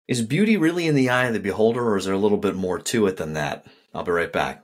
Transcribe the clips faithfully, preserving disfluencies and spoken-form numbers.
Is beauty really in the eye of the beholder, or is there a little bit more to it than that? I'll be right back.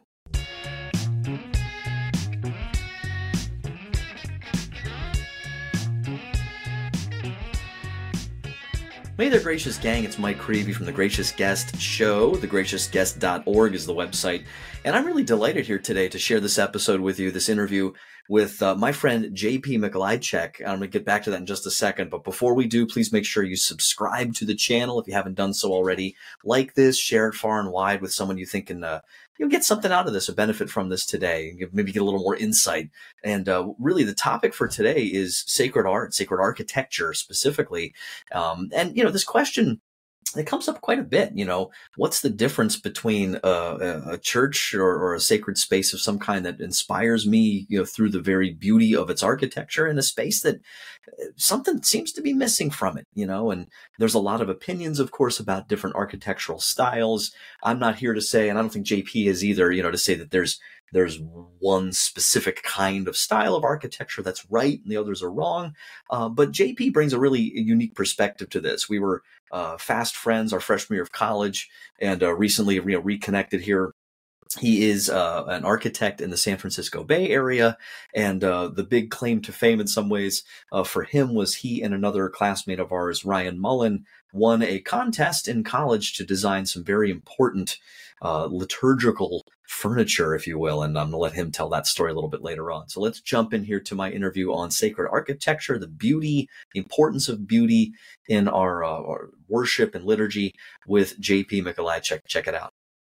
Hey there, Gracious Gang. It's Mike Creevy from The Gracious Guest Show. the gracious guest dot org is the website. And I'm really delighted here today to share this episode with you, this interview with uh, my friend J P Mikolajczyk. I'm going to get back to that in just a second. But before we do, please make sure you subscribe to the channel if you haven't done so already. Like this, share it far and wide with someone you think can uh, you'll get something out of this or benefit from this today. Maybe get a little more insight. And uh, really, the topic for today is sacred art, sacred architecture specifically. Um, and, you know, this question, it comes up quite a bit. You know, what's the difference between a, a church or, or a sacred space of some kind that inspires me, you know, through the very beauty of its architecture, and a space that something seems to be missing from it, you know? And there's a lot of opinions, of course, about different architectural styles. I'm not here to say, and I don't think J P is either, you know, to say that there's there's one specific kind of style of architecture that's right and the others are wrong. Uh, but J P brings a really unique perspective to this. We were uh, fast friends our freshman year of college, and uh, recently you know, reconnected here. He is uh, an architect in the San Francisco Bay Area, and uh, the big claim to fame in some ways uh, for him was he and another classmate of ours, Ryan Mullen, won a contest in college to design some very important uh, liturgical furniture, if you will, and I'm going to let him tell that story a little bit later on. So let's jump in here to my interview on sacred architecture, the beauty, the importance of beauty in our, uh, our worship and liturgy with J P Mikolajczyk. Check it out.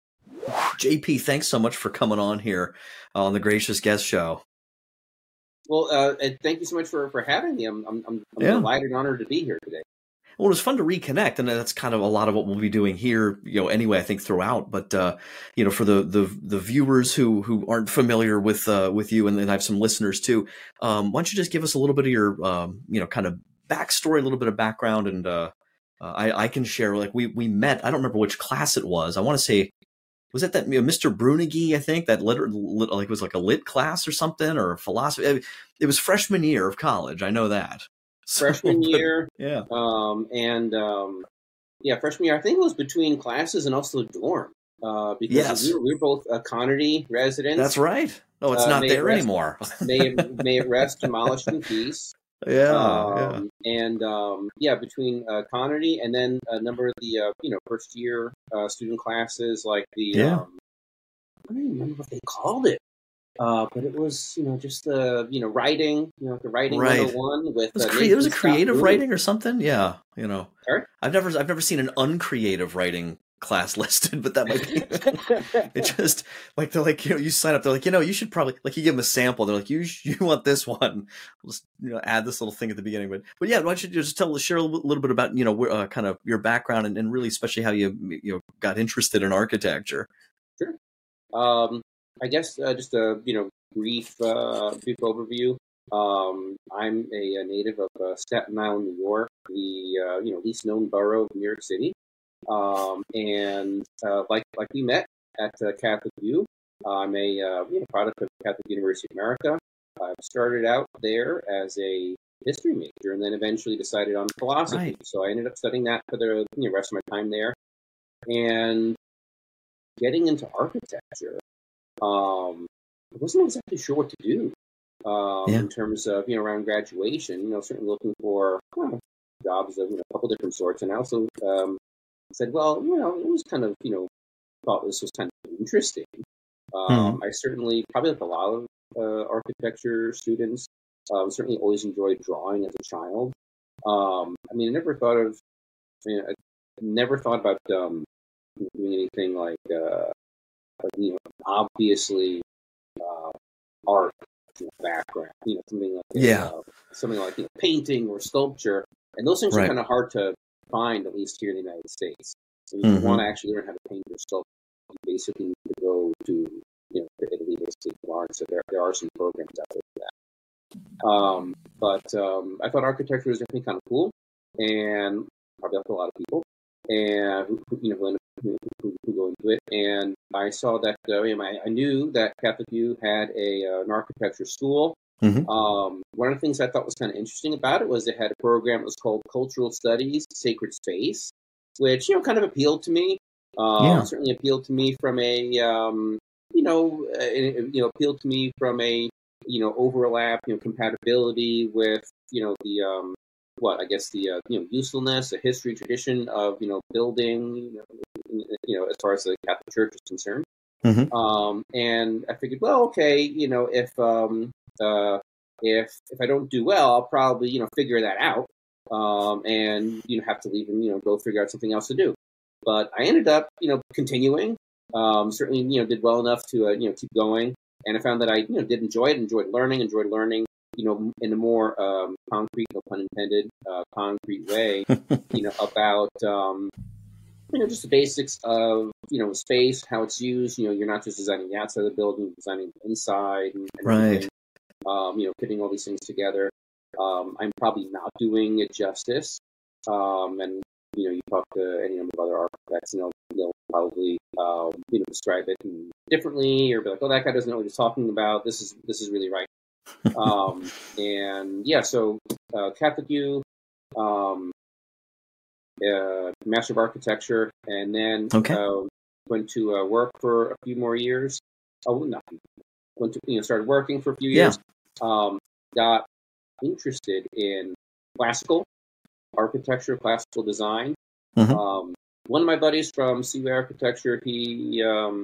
J P, thanks so much for coming on here on the Gracious Guest Show. Well, uh, thank you so much for, for having me. I'm, I'm, I'm yeah. delighted and honored to be here today. Well, it was fun to reconnect, and that's kind of a lot of what we'll be doing here, you know, anyway, I think throughout. But, uh, you know, for the, the, the viewers who, who aren't familiar with, uh, with you, and then I have some listeners too, um, why don't you just give us a little bit of your, um, you know, kind of backstory, a little bit of background, and, uh, uh I, I can share, like, we, we met, I don't remember which class it was. I want to say, was it that you know, Mister Brunigi, I think, that lit, lit, like it was like a lit class or something, or philosophy? It was freshman year of college. I know that. Freshman so, year. Yeah. Um, and, um, yeah, freshman year. I think it was between classes and also dorm. Uh, because yes. we, were, we were both uh, Connerty residents. That's right. Oh, it's uh, not there rest, anymore. may, it, may it rest demolished in peace. Yeah, um, yeah. And, um, yeah, between uh, Connerty and then a number of the, uh, you know, first year uh, student classes, like the, yeah. um, I don't even remember what they called it, uh, but it was, you know, just the, you know, writing, you know, the writing right. one oh one with. It was, uh, cre- it was a creative Scott writing or something. Yeah, you know. Sorry? I've never, I've never seen an uncreative writing class listed, but that might be. It just like they're like, you know, you sign up. They're like, you know, you should probably like you give them a sample. They're like, you you want this one? We'll just you know add this little thing at the beginning. But but yeah, why don't you just tell share a little, little bit about you know uh, kind of your background and, and really especially how you you know got interested in architecture. Sure. Um, I guess uh, just a you know brief uh, brief overview. Um, I'm a, a native of uh, Staten Island, New York, the uh, you know least known borough of New York City. Um, and uh, like like we met at uh, Catholic U, I'm a uh, you know, product of Catholic University of America. I started out there as a history major, and then eventually decided on philosophy. Right. So I ended up studying that for the you know, rest of my time there, and getting into architecture. Um, I wasn't exactly sure what to do um, yeah. in terms of you know around graduation. You know, certainly looking for well, jobs of you know, a couple different sorts, and I also um, said, well, you know, it was kind of, you know, thought this was kind of interesting. Um, hmm. I certainly, probably like a lot of uh, architecture students, uh, certainly always enjoyed drawing as a child. Um, I mean, I never thought of, I, mean, I never thought about um, doing anything like, uh, like, you know, obviously uh, art you know, background, you know, something like, yeah. uh, something like you know, painting or sculpture. And those things right. are kind of hard to find, at least here in the United States. So if you mm-hmm. want to actually learn how to paint yourself, you basically need to go to, you know, to Italy, basically Florence. So there, there are some programs out there for that. Um, but um, I thought architecture was definitely kind of cool, and probably helped a lot of people, and who, you know, who, who, who go into it. And I saw that uh, you know, I, I knew that Catholic U had a uh, an architecture school. Mm-hmm. Um, one of the things I thought was kind of interesting about it was it had a program that was called Cultural Studies, Sacred Space. which, you know, kind of appealed to me. Um, Yeah. Certainly appealed to me from a, um, you know, uh, it, you know, appealed to me from a, you know, overlap, you know, compatibility with, you know, the, um, what, I guess the, uh, you know, usefulness, the history, tradition of, you know, building, you know, you know, as far as the Catholic Church is concerned. Mm-hmm. Um, and I figured, well, okay, you know, if, um, uh, if, if I don't do well, I'll probably, you know, figure that out. Um, and, you know, have to leave and, you know, go figure out something else to do. But I ended up, you know, continuing, um, certainly, you know, did well enough to, uh, you know, keep going. And I found that I, you know, did enjoy it, enjoyed learning, enjoyed learning, you know, in a more, um, concrete, no pun intended, uh, concrete way, you know, about, um, you know, just the basics of, you know, space, how it's used. You know, you're not just designing the outside of the building, you're designing the inside and, and Right. everything, um, you know, putting all these things together. Um, I'm probably not doing it justice. Um, and, you know, you talk to any number of other architects, and they'll, they'll probably, um, you know, describe it differently, or be like, "Oh, that guy doesn't know what he's talking about. This is this is really right." um, and yeah, so uh, Catholic U, um, uh, Master of Architecture, and then Okay. uh, went to uh, work for a few more years. Oh, no, went to you know started working for a few years. Yeah. Um, got interested in classical architecture, classical design. Mm-hmm. Um, one of my buddies from Seaway Architecture, he um,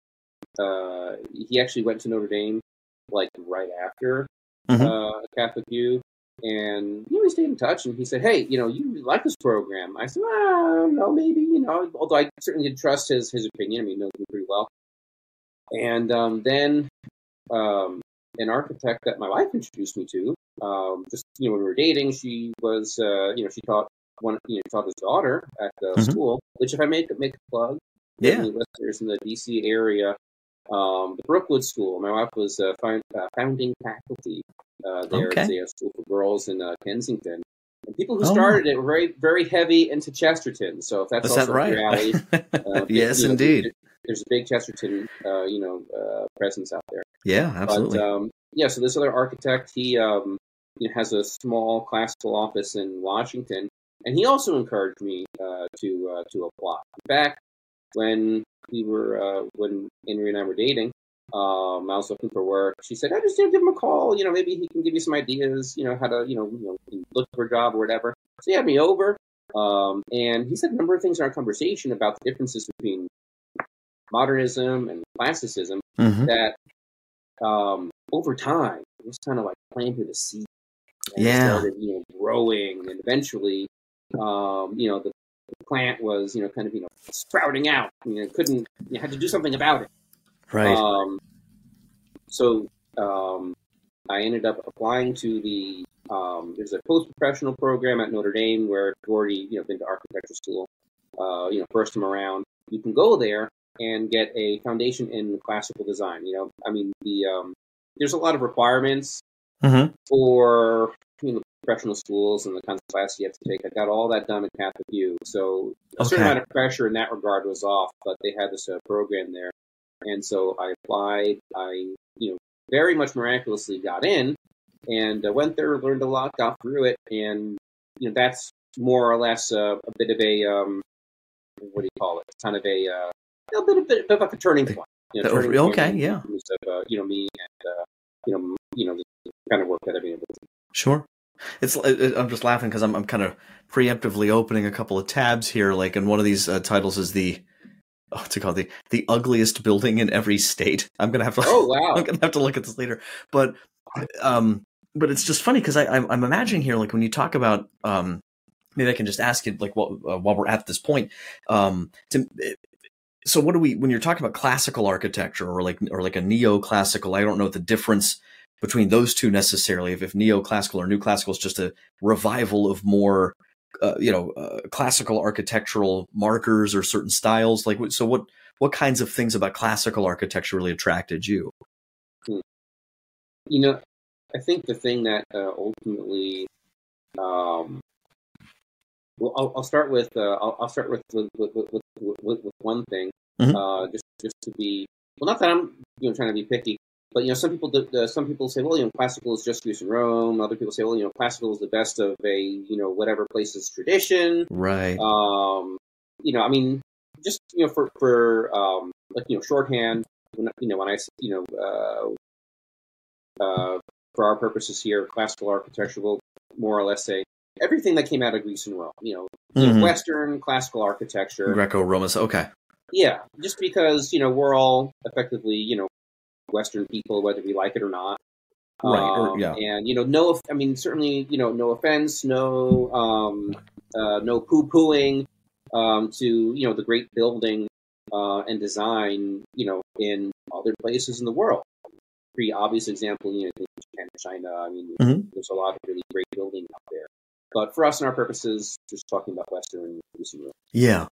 uh, he actually went to Notre Dame like right after Mm-hmm. uh, Catholic U, and you know, we stayed in touch. And he said, "Hey, you know, you really like this program." I said, "Ah, I don't know, maybe." You know, although I certainly did trust his his opinion. I mean, he knows me pretty well. And um, then um, an architect that my wife introduced me to, um, just you know, when we were dating, she was, uh, you know, she taught one, you know, taught his daughter at the Mm-hmm. school. Which, if I make make a plug, Yeah. any listeners in the D C area, um, the Brookwood School. My wife was uh, found, uh, founding faculty uh, there. Okay. It's a school for girls in uh, Kensington. And people who Oh, started it were very, very heavy into Chesterton. So if that's is also that right? up your alley, uh, Yes, you know, indeed. there's a big Chesterton, uh, you know, uh, presence out there. Yeah, absolutely. But um, yeah, so this other architect, he um, you know, has a small classical office in Washington, and he also encouraged me uh, to uh, to apply. In fact, when we were uh, when Henry and I were dating, um, I was looking for work. She said, "I just didn't give him a call. You know, maybe he can give you some ideas. You know, how to you know, you know look for a job or whatever." So he had me over, um, and he said a number of things in our conversation about the differences between modernism and classicism Mm-hmm. that um, over time it was kind of like planted a seed, and it Yeah. started you know growing, and eventually, um, you know, the, the plant was you know kind of you know sprouting out. You know, couldn't you had to do something about it. Right. Um, so um, I ended up applying to the um, there's a post-professional program at Notre Dame where if you've already you know been to architecture school, uh, you know first time around, you can go there and get a foundation in classical design. You know, I mean the um, there's a lot of requirements Mm-hmm. for you know professional schools and the kinds of classes you have to take. I got all that done at Catholic U, so a certain Okay. amount of pressure in that regard was off. But they had this uh, program there, and so I applied. I you know very much miraculously got in, and uh, went there, learned a lot, got through it, and you know that's more or less uh, a bit of a um, what do you call it? Kind of a uh, a bit, a bit, bit of like a turning point. You know, Oh, turning okay, point in yeah. terms of uh, you know me and uh, you know you know the kind of work that I've been able to do. Sure. It's. It, I'm just laughing because I'm. I'm kind of preemptively opening a couple of tabs here. Like, and one of these uh, titles is the. Oh, what's it called? The the ugliest building in every state. I'm gonna have to. Oh wow! I'm gonna have to look at this later. But, um, but it's just funny because I I'm, I'm imagining here, like when you talk about um, maybe I can just ask you like while uh, while we're at this point, um, to. So what do we when you're talking about classical architecture or like or like a neoclassical? I don't know the difference between those two necessarily. If, if neoclassical or new classical is just a revival of more, uh, you know, uh, classical architectural markers or certain styles. Like, so what what kinds of things about classical architecture really attracted you? You know, I think the thing that uh, ultimately, um, well, I'll, I'll start with uh, I'll, I'll start with with, with, with, with, with one thing, Mhm. uh, just just to be well, not that I'm you know trying to be picky, but you know some people do, uh, some people say, well, you know, classical is just Greece and Rome. Other people say, well, you know, classical is the best of a you know whatever place's tradition. Right. Um, you know, I mean, just you know, for for um, like you know, shorthand. When, you know, when I you know, uh, uh, for our purposes here, classical architecture will more or less say everything that came out of Greece and Rome. You know, you Mm-hmm. know Western classical architecture, Greco-Roman. Okay. Yeah, just because you know we're all effectively you know Western people, whether we like it or not. Right. Um, Or, yeah. And you know, no, I mean, certainly, you know, no offense, no, um, uh, no poo-pooing um, to you know the great building uh, and design, you know, in other places in the world. Pretty obvious example, you know, Japan and China. I mean, Mm-hmm. there's a lot of really great building out there. But for us and our purposes, just talking about Western Eastern Europe. Yeah.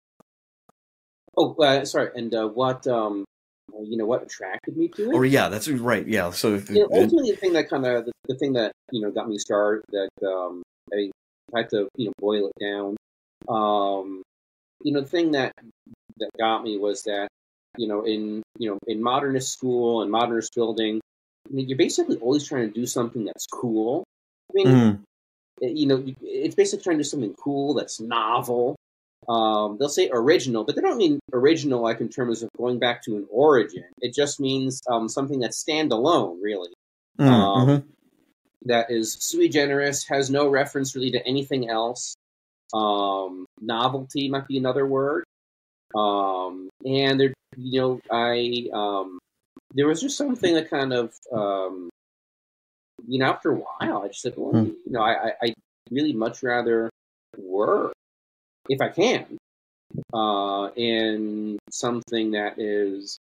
Oh, uh, sorry. And uh, what, um, you know, what attracted me to it? Or yeah, that's right. Yeah. So if, You know, ultimately, the thing that kind of the, the thing that you know got me started, that um, I had to you know boil it down. Um, you know, the thing that that got me was that you know in you know in modernist school and modernist building, I mean, you're basically always trying to do something that's cool. I mean, mm, you know, it's basically trying to do something cool that's novel. Um, they'll say original, but they don't mean original like in terms of going back to an origin. It just means um, something that's standalone, really. mm, Um, mm-hmm. that is sui generis, has no reference really to anything else. Um, novelty might be another word. Um, and there, you know, I um, there was just something that kind of, um, you know, after a while, I just said, well, mm. you know, I, I, I really much rather work if I can uh, in something that is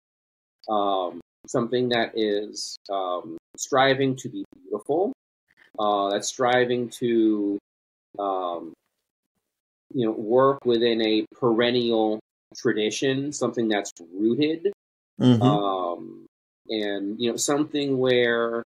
um, something that is um, striving to be beautiful. Uh, that's striving to um, you know work within a perennial tradition, something that's rooted, Mm-hmm. um, and you know something where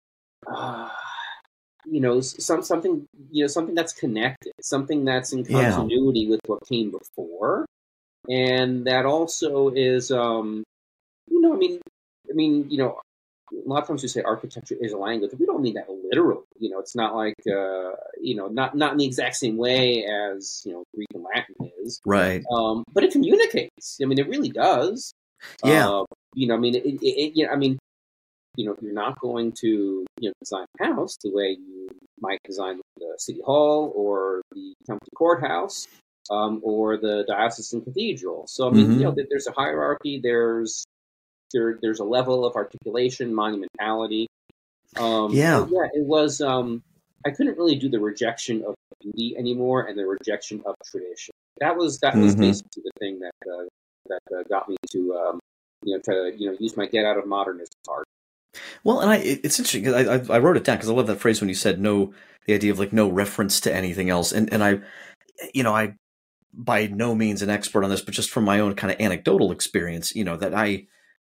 uh, you know some something you know something that's connected, something that's in Yeah. continuity with what came before, and that also is um, you know I mean I mean you know a lot of times we say architecture is a language. We don't mean that literally. You know, it's not like uh, you know, not not in the exact same way as you know Greek and Latin is. Right. Um, but it communicates. I mean, it really does. Yeah. Uh, you know, I mean, it, it, it, you know, I mean, you know, you're not going to you know design a house the way you might design the city hall or the county courthouse um, or the diocesan cathedral. So I mean, mm-hmm. you know, there's a hierarchy. There's There, there's a level of articulation, monumentality. Um, Yeah. yeah, it was. Um, I couldn't really do the rejection of beauty anymore and the rejection of tradition. That was that was mm-hmm. basically the thing that uh, that uh, got me to um, you know try to you know use my get out of modernism card. Well, and I it's interesting because I, I I wrote it down because I love that phrase when you said no, the idea of like no reference to anything else, and and I, you know, I by no means an expert on this, but just from my own kind of anecdotal experience, you know, that I.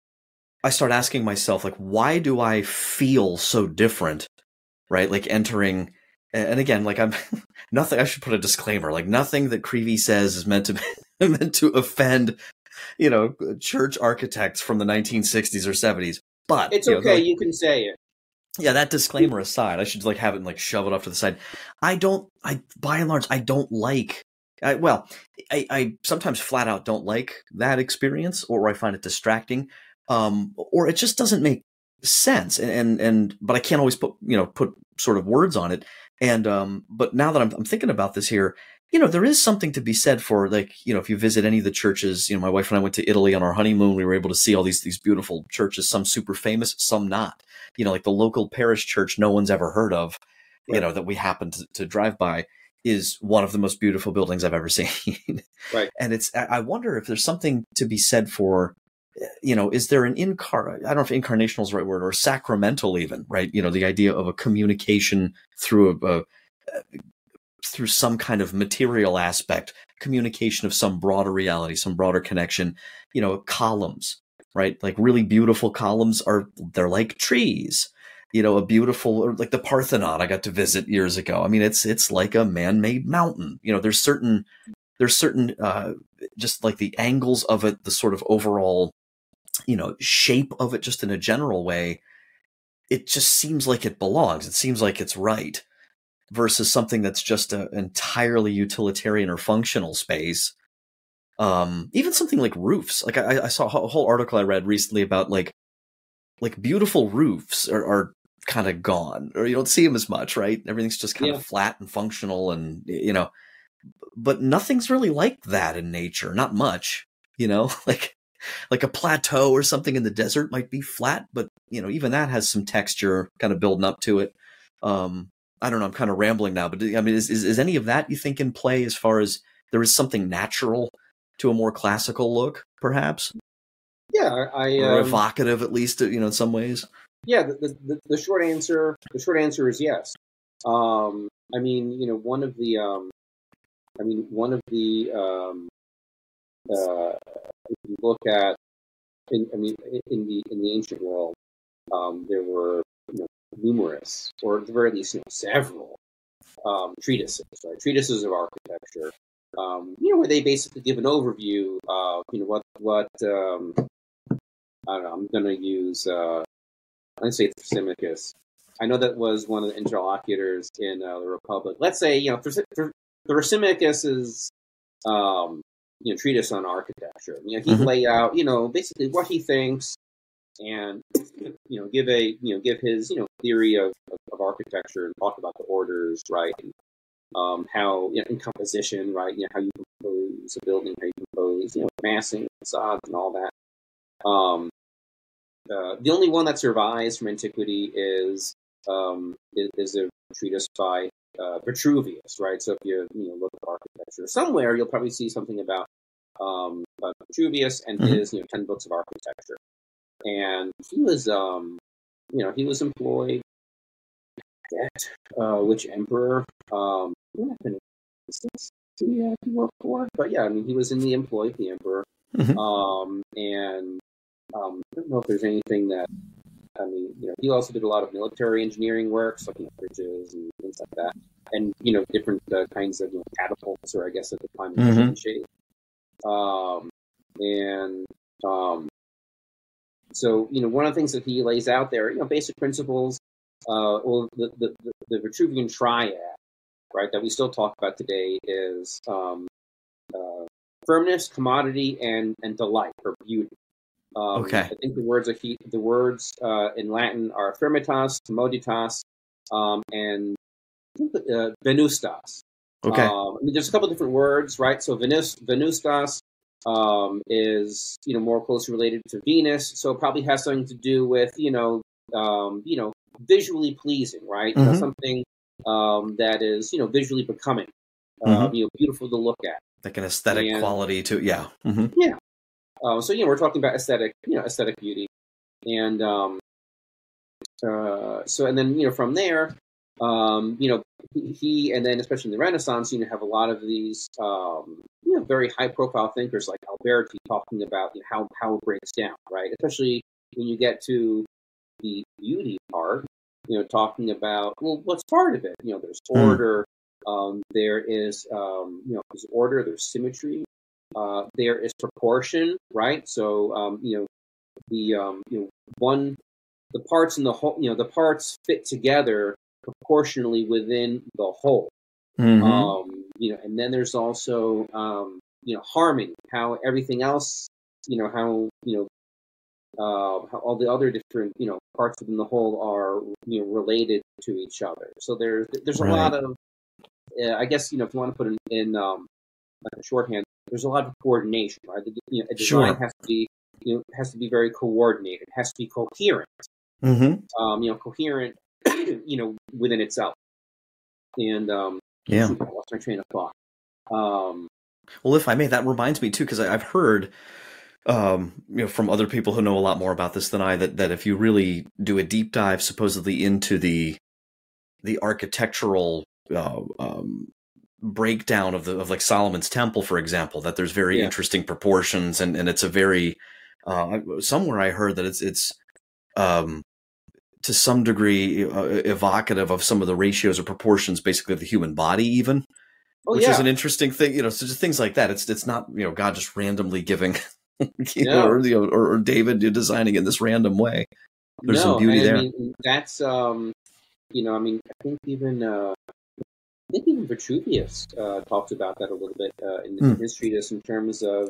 I start asking myself, like, why do I feel so different, right? Like entering, and again, like I'm nothing. I should put a disclaimer, like nothing that Creevy says is meant to be, meant to offend, you know, church architects from the nineteen sixties or seventies. But It's you know, okay, like, you can say it. yeah, that disclaimer aside, I should like have it and like shove it off to the side. I don't. I by and large, I don't like. I, well, I, I sometimes flat out don't like that experience, or I find it distracting. Um, or it just doesn't make sense. And, and, and, but I can't always put, you know, put sort of words on it. And, um, but now that I'm, I'm thinking about this here, you know, there is something to be said for like, you know, if you visit any of the churches, you know, my wife and I went to Italy on our honeymoon, we were able to see all these, these beautiful churches, some super famous, some not, you know, like the local parish church no one's ever heard of, right. You know, that we happened to, to drive by is one of the most beautiful buildings I've ever seen. Right. And it's, I wonder if there's something to be said for, you know, is there an incar, I don't know if incarnational is the right word, or sacramental even, right? You know, the idea of a communication through a, a through some kind of material aspect, communication of some broader reality, some broader connection, you know, columns, right? Like really beautiful columns are, they're like trees, you know, a beautiful, or like the Parthenon I got to visit years ago. I mean, it's, it's like a man-made mountain, you know, there's certain, there's certain, uh, just like the angles of it, the sort of overall, you know, shape of it just in a general way, it just seems like it belongs. It seems like it's right versus something that's just an entirely utilitarian or functional space. Um, even something like roofs. Like I, I saw a whole article I read recently about like like beautiful roofs are, are kind of gone, or you don't see them as much, right? Everything's just kind Yeah. of flat and functional, and you know, but nothing's really like that in nature. Not much, you know, like like a plateau or something in the desert might be flat, but you know, even that has some texture kind of building up to it. Um, I don't know. I'm kind of rambling now, but I mean, is, is is any of that you think in play as far as there is something natural to a more classical look, perhaps, Yeah, I or um, evocative at least, you know, in some ways? yeah. The, the the short answer the short answer is yes. Um, I mean, you know, one of the um, I mean, one of the um, uh, if you look at in, I mean, in the in the ancient world, um, there were you know, numerous, or at the very least, you know, several um, treatises, right? Treatises of architecture, um, you know, where they basically give an overview of, you know, what what um, I don't know. I'm going to use uh, let's say Thrasymachus. I know that was one of the interlocutors in uh, the Republic. Let's say, you know, Thrasymachus is um, you know, treatise on architecture. You know, he'd Mhm. lay out, you know, basically what he thinks, and you know, give a, you know, give his, you know, theory of, of, of architecture, and talk about the orders, right, and um, how, you know, in composition, right, you know, how you compose a building, how you compose, you know, massing, facades, and all that. Um, uh, the only one that survives from antiquity is um, is, is a treatise by uh, Vitruvius, right? So if you, you know, look at architecture somewhere, you'll probably see something about um, about Vitruvius and Mhm. his, you know, ten books of architecture. And he was, um, you know, he was employed at uh, which emperor? Um, what happened? He, uh, he worked for, but yeah, I mean, he was in the employ of the emperor. Mhm. Um, and um, I don't know if there's anything that, I mean, you know, he also did a lot of military engineering works, like, you know, bridges and things like that, and you know, different uh, kinds of, you know, catapults, or I guess at the time, Mhm. shape. Um, and um, so, you know, one of the things that he lays out there, you know, basic principles. Uh, well, the, the the the Vitruvian triad, right, that we still talk about today is um, uh, firmness, commodity, and and delight, or beauty. Um, Okay. I think the words are he, the words uh, in Latin are firmitas, commoditas, um, and uh, venustas. Okay. Um, I mean, there's a couple different words, right? So venus, venustas um, is, you know, more closely related to Venus, so it probably has something to do with, you know, um, you know, visually pleasing, right? You know, Mhm. something um, that is, you know, visually becoming, uh, Mhm. you know, beautiful to look at, Like an aesthetic and quality to, yeah. Mhm. yeah. Uh, so, you know, we're talking about aesthetic, you know, aesthetic beauty, and um, uh, so, and then, you know, from there, um, you know, he, he, and then especially in the Renaissance, you know, have a lot of these, um, you know, very high profile thinkers like Alberti talking about, you know, how, how it breaks down, right? Especially when you get to the beauty part, you know, talking about, well, what's part of it? You know, there's Mm. order, um, there is, um, you know, there's order, there's symmetry, uh, there is proportion, right? So, um, you know, the, um, you know, one, the parts in the whole, you know, the parts fit together proportionally within the whole. Mhm. Um, you know, and then there's also, um, you know, harmony, how everything else, you know, how, you know, uh, how all the other different, you know, parts within the whole are, you know, related to each other. So there's, there's a lot Right. of, uh, I guess, you know, if you want to put it in, um, like a shorthand, there's a lot of coordination, right? The, you know, a design Sure. has to be, you know, has to be very coordinated, has to be coherent, Mhm. um, you know, coherent, you know, within itself. And um, Yeah. shoot, I lost my train of thought. Um, Well, if I may, that reminds me too, because I've heard, um, you know, from other people who know a lot more about this than I, that that if you really do a deep dive, supposedly into the the architectural uh, um, breakdown of the of like Solomon's Temple, for example, that there's very yeah, interesting proportions, and and it's a very uh, somewhere I heard that it's it's um, to some degree uh, evocative of some of the ratios or proportions, basically of the human body, even, oh which is yeah, an interesting thing. You know, so just things like that. It's it's not, you know, God just randomly giving, you know, no, or you know, or, or David designing in this random way. There's some no, beauty and I there. mean that's um, you know, I mean I think even uh, think even Vitruvius uh, talks about that a little bit uh, in, Mm. in his treatise in terms of,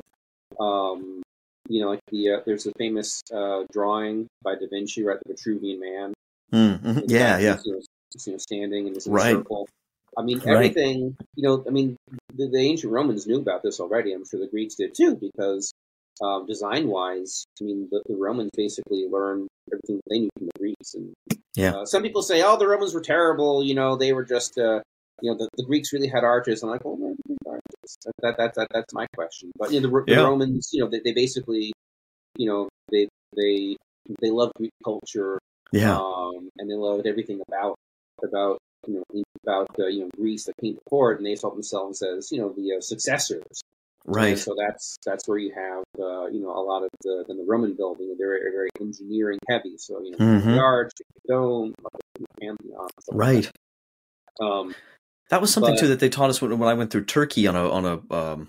um, you know, like the uh, there's a famous uh, drawing by Da Vinci, right, the Vitruvian Man. Mm. Mhm. And the Yeah, guy yeah. who's, you know, you know, standing in this Right. circle. I mean, Right. everything, you know, I mean, the, the ancient Romans knew about this already. I'm sure the Greeks did too, because um, design-wise, I mean, the, the Romans basically learned everything they knew from the Greeks. And Yeah. uh, some people say, oh, the Romans were terrible. You know, they were just, uh, you know, the, the Greeks really had artists. I'm like, well, where did they have artists? That, that, that, that, that's my question. But, you know, the, the Yeah. Romans, you know, they, they basically, you know, they they they loved Greek culture. Yeah. Um, and they loved everything about about you know about uh, you know Greece that came before it, and they saw themselves as you know the uh, successors. Right. And so that's that's where you have uh, you know a lot of the in the Roman building. They're very, very engineering heavy. So you know Mhm. the arch, the dome, the Pantheon, stuff like Right. that. Um, That was something but too that they taught us when, when I went through Turkey on a on a, um,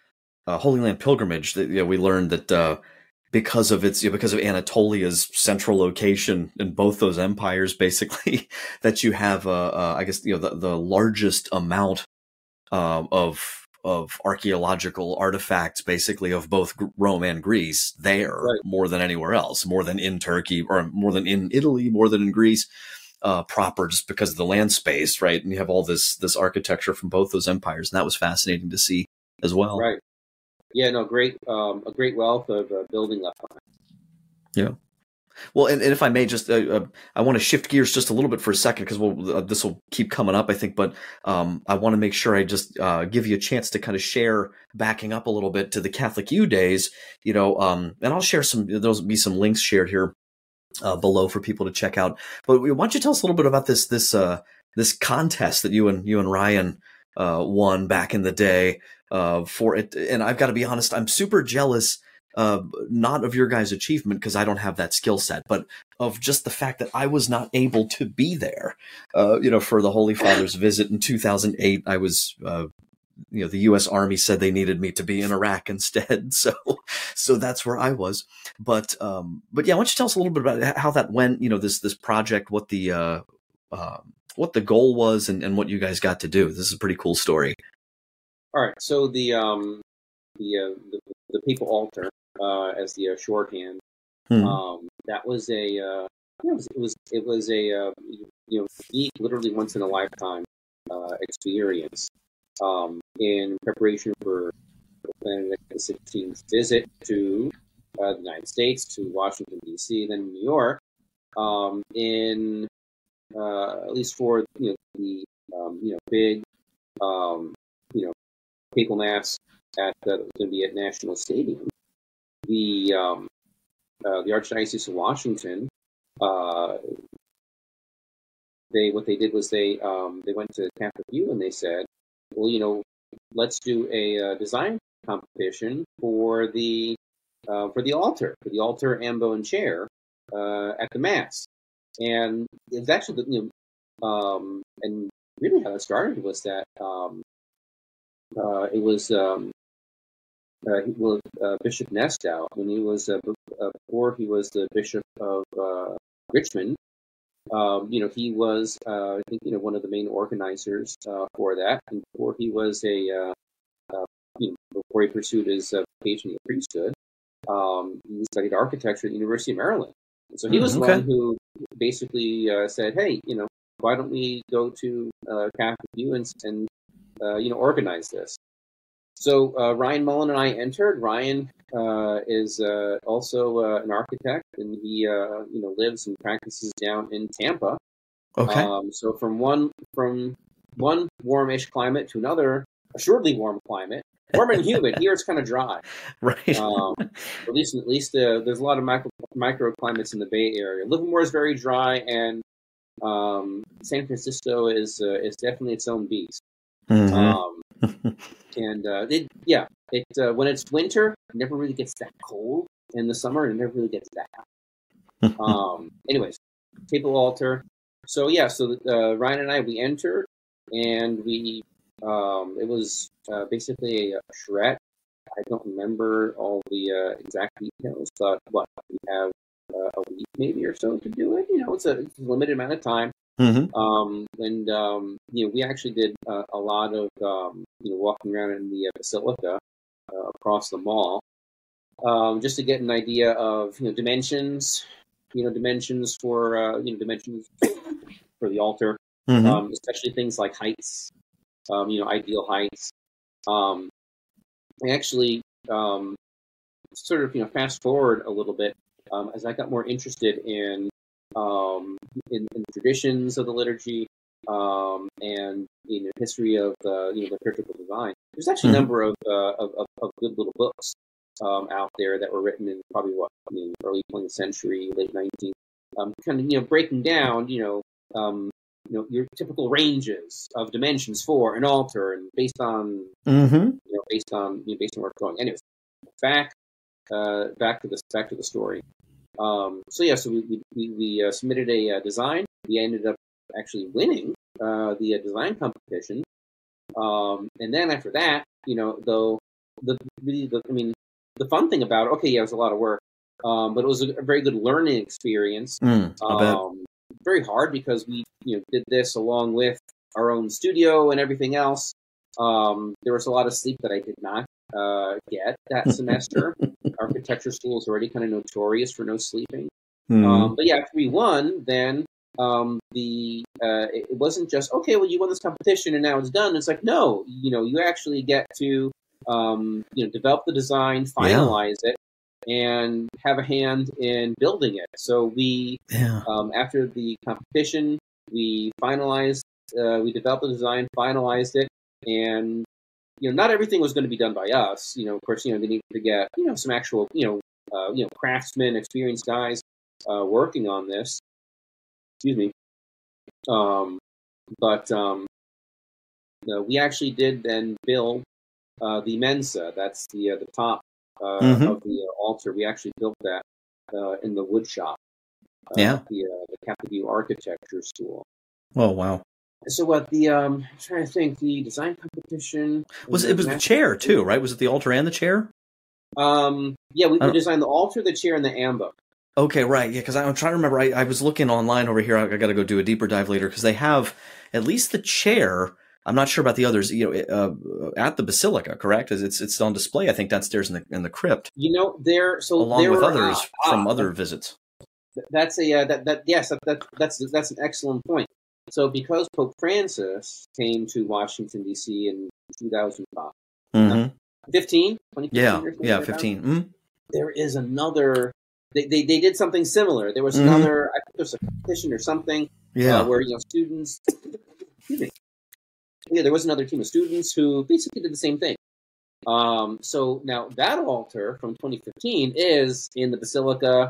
a Holy Land pilgrimage. That you know, we learned that uh, because of its you know, because of Anatolia's central location in both those empires, basically, that you have uh, uh, I guess you know the, the largest amount uh, of of archaeological artifacts, basically of both Rome and Greece, there right. more than anywhere else, more than in Turkey or more than in Italy, more than in Greece. Uh, proper, just because of the land space, right? And you have all this this architecture from both those empires, and that was fascinating to see as well. Right. Yeah. No. Great. Um, a great wealth of uh, building left behind. Yeah. Well, and, and if I may, just uh, uh, I want to shift gears just a little bit for a second because we'll, uh, this will keep coming up, I think. But um, I want to make sure I just uh, give you a chance to kind of share, backing up a little bit to the Catholic U days, you know, um, and I'll share some. There'll be some links shared here uh, below for people to check out. But why don't you tell us a little bit about this this uh, this contest that you and you and Ryan uh, won back in the day uh, for it? And I've got to be honest, I'm super jealous. Uh, not of your guys' achievement because I don't have that skill set, but of just the fact that I was not able to be there. Uh, you know, for the Holy Father's visit in two thousand eight, I was, uh, you know, the U S Army said they needed me to be in Iraq instead, so so that's where I was. But um, but yeah, why don't you tell us a little bit about how that went? You know, this this project, what the uh, uh, what the goal was, and, and what you guys got to do. This is a pretty cool story. All right. So the um the uh, the, the papal altar. Uh, as the uh, shorthand, Hmm. um, that was a uh, it was it was it was a uh, you know unique, literally once in a lifetime uh, experience um, in preparation for Benedict the sixteenth's visit to uh, the United States, to Washington D C, then New York, um, in uh, at least for you know the um, you know big um, you know papal mass at uh, going to be at National Stadium. The um, uh, the Archdiocese of Washington, uh, they what they did was they um, they went to Catholic U and they said, well, you know, let's do a uh, design competition for the uh, for the altar, for the altar, ambo, and chair uh, at the mass. And it was actually, you know, um, and really how it started was that um, uh, it was. Um, Uh, he was uh, Bishop Nestow when he was uh, uh, before he was the Bishop of uh, Richmond. Um, you know, he was uh, I think you know one of the main organizers uh, for that. And before he was a uh, uh, you know before he pursued his uh, vocation in the priesthood, um, he studied architecture at the University of Maryland. And so he was Mm, the okay. one who basically uh, said, "Hey, you know, why don't we go to uh, Catholic U and, and uh, you know organize this?" So uh, Ryan Mullen and I entered. Ryan uh, is uh, also uh, an architect, and he uh, you know lives and practices down in Tampa. Okay. Um, so from one from one warmish climate to another assuredly warm climate, warm and humid. Here it's kind of dry. Right. Um, at least at least uh, there's a lot of micro microclimates in the Bay Area. Livermore is very dry, and um, San Francisco is uh, is definitely its own beast. Mm-hmm. Um, And uh, it, yeah, it uh, when it's winter, it never really gets that cold. In the summer, it never really gets that hot. Um, anyways, papal altar. So yeah, so uh, Ryan and I we entered, and we um, it was uh, basically a charrette. I don't remember all the uh, exact details, but what we have uh, a week maybe or so to do it. You know, it's a, it's a limited amount of time. Mm-hmm. Um, and um, you know, we actually did uh, a lot of um, you know walking around in the uh, Basilica uh, across the mall, um, just to get an idea of you know dimensions, you know dimensions for uh, you know dimensions for the altar, Mm-hmm. um, especially things like heights, um, you know, ideal heights. Um, I actually um, sort of you know fast forward a little bit um, as I got more interested in um, in, in the traditions of the liturgy um, and you know history of uh, you know the liturgical design. There's actually a Mm-hmm. number of, uh, of, of of good little books um, out there that were written in probably what I mean, early twentieth century, late nineteenth, um, kind of you know breaking down you know um, you know your typical ranges of dimensions for an altar and based on Mm-hmm. you know based on you know, based on where it's going. Anyways, back uh, back to this back to the story. Um, so yeah, so we we, we uh, submitted a uh, design. We ended up actually winning uh, the uh, design competition. Um, and then after that, you know, though the really the I mean the fun thing about it, okay, yeah, it was a lot of work, um, but it was a, a very good learning experience. Mm, I bet. Um, very hard because we you know did this along with our own studio and everything else. Um, there was a lot of sleep that I did not uh, get that semester. Architecture school is already kind of notorious for no sleeping. Mm. Um, but yeah, after we won, then um, the uh, it, it wasn't just okay. Well, you won this competition and now it's done. It's like no, you know, you actually get to um, you know develop the design, finalize yeah. it, and have a hand in building it. So we yeah. um, after the competition, we finalized, uh, we developed the design, finalized it, and you know, not everything was going to be done by us. You know, of course, you know, they needed to get, you know, some actual, you know, uh, you know, craftsmen, experienced guys uh, working on this. Excuse me. Um, but um, you know, we actually did then build uh, the Mensa. That's the uh, the top uh, mm-hmm. of the uh, altar. We actually built that uh, in the wood shop. Uh, yeah. At the uh, the Capitol Architecture School. Oh wow. So what the um I'm trying to think the design competition was it was the chair too, right? Was it the altar and the chair? Um yeah, we, we designed the altar, the chair, and the ambo. Okay, right. Yeah, because I'm trying to remember. I, I was looking online over here. I, I got to go do a deeper dive later because they have at least the chair. I'm not sure about the others. You know, uh, at the Basilica, correct? It's it's on display. I think downstairs in the in the crypt. You know, there so along there with were, others uh, from uh, other visits. That's a uh, that that yes that, that that's that's an excellent point. So because Pope Francis came to Washington, D C in two thousand five, mm-hmm. fifteen, twenty fifteen yeah, or something yeah, like fifteen. Mm-hmm. There is another, they, they, they did something similar. There was mm-hmm. another, I think there was a competition or something yeah. uh, where, you know, students, excuse me. Yeah, there was another team of students who basically did the same thing. Um, so now that altar from twenty fifteen is in the Basilica.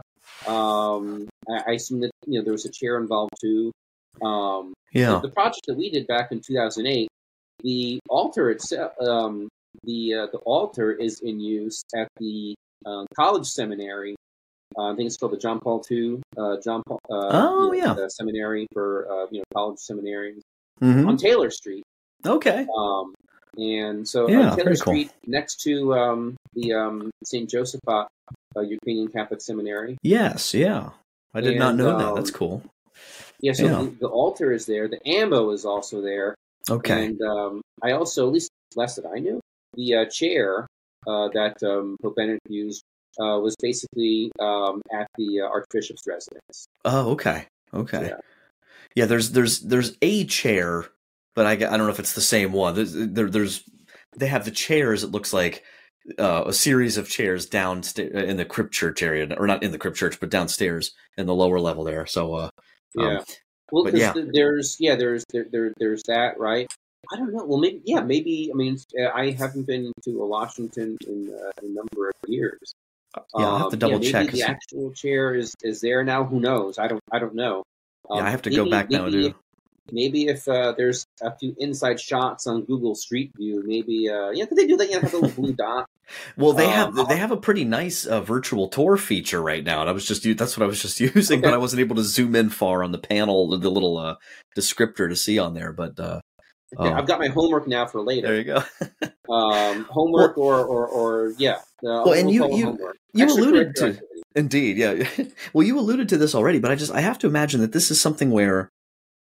Um, I, I assume that, you know, there was a chair involved too. Um, yeah. The, the project that we did back in two thousand eight, the altar itself, um, the uh, the altar is in use at the uh, college seminary. Uh, I think it's called the John Paul the Second, uh, John Paul. Uh, oh you know, yeah. The seminary for uh, you know college seminaries mm-hmm. on Taylor Street. Okay. Um, and so yeah, uh, Taylor Street cool. next to um, the um, Saint Josephat uh, Ukrainian Catholic Seminary. Yes, yeah. I did and, not know um, that. That's cool. Yeah, so yeah. the, the altar is there. The ambo is also there. Okay. And um, I also, at least less that I knew, the uh, chair uh, that um, Pope Benedict used uh, was basically um, at the uh, Archbishop's residence. Oh, okay. Okay. Yeah. yeah, there's there's there's a chair, but I, I don't know if it's the same one. There's, there, there's they have the chairs, it looks like, uh, a series of chairs downstairs in the crypt church area, or not in the crypt church, but downstairs in the lower level there. So, uh, yeah. Um, well, because yeah. there's yeah, there's there, there there's that, right? I don't know. Well, maybe yeah, maybe. I mean, I haven't been to a Washington in uh, a number of years. Yeah, I have to double um, yeah, check. Maybe the actual chair is, is there now. Who knows? I don't. I don't know. Um, yeah, I have to maybe, go back now and do. Maybe if uh, there's a few inside shots on Google Street View, maybe uh, yeah, could they do that? Yeah, have a little blue dot. Well, they um, have they have a pretty nice uh, virtual tour feature right now, and I was just that's what I was just using, okay. but I wasn't able to zoom in far on the panel, the little uh, descriptor to see on there. But uh, okay, um, I've got my homework now for later. There you go. um, homework well, or, or or yeah. Uh, well, and you you homework. you Extra alluded to activity. Indeed, yeah. Well, you alluded to this already, but I just I have to imagine that this is something where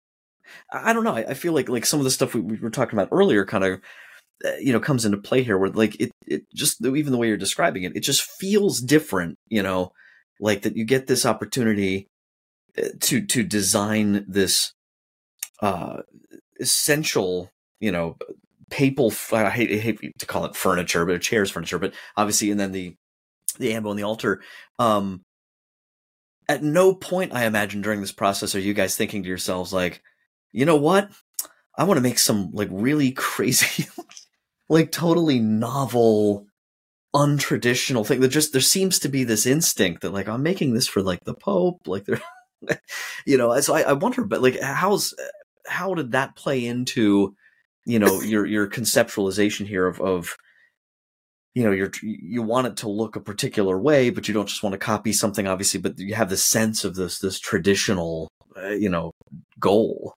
I don't know. I, I feel like like some of the stuff we, we were talking about earlier kind of, uh, you know, comes into play here where like it, it just, even the way you're describing it, it just feels different, you know, like that you get this opportunity to, to design this, uh, essential, you know, papal, I hate, I hate to call it furniture, but chairs furniture, but obviously, and then the, the ambo and the altar. Um, at no point, I imagine during this process, are you guys thinking to yourselves like, you know what? I want to make some like really crazy, like totally novel, untraditional thing that just, there seems to be this instinct that like, I'm making this for like the Pope, like they're, you know, so I, I wonder, but like, how's, how did that play into, you know, your, your conceptualization here of, of, you know, you're, you want it to look a particular way, but you don't just want to copy something, obviously, but you have the sense of this, this traditional, uh, you know, goal.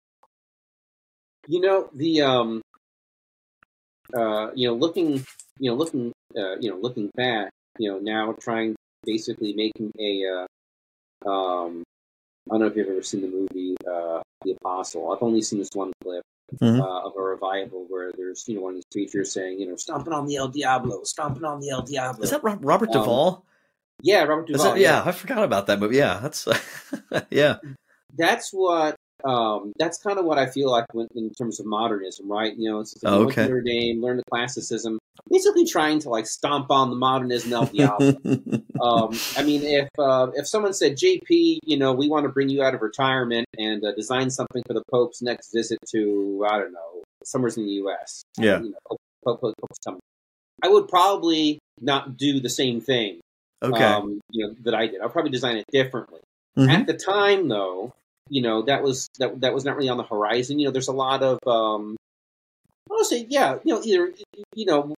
You know, the, um, uh, you know, looking, you know, looking, uh, you know, looking back, you know, now trying, basically making a, uh, um, I don't know if you've ever seen the movie, uh, The Apostle. I've only seen this one clip. Mm-hmm. Uh, of a revival where there's, you know, one of these preachers saying, you know, stomping on the El Diablo, stomping on the El Diablo. Is that Robert um, Duvall? Yeah, Robert Duvall. That, yeah, yeah, I forgot about that movie. Yeah, that's, yeah. That's what, um, that's kind of what I feel like when, in terms of modernism, right? You know, it's like, oh, okay. Notre Dame, learn the classicism, basically trying to like stomp on the modernism El Diablo. um, I mean, if uh, if someone said, J P, you know, we want to bring you out of retirement and uh, design something for the Pope's next visit to, I don't know, somewhere in the U S. Yeah. You know, Pope, Pope, Pope, Pope's coming. I would probably not do the same thing. Okay. Um, you know, that I did. I'll probably design it differently. Mm-hmm. At the time, though, you know, that was that that was not really on the horizon. You know, there's a lot of, um, I want to say, yeah, you know, either, you know,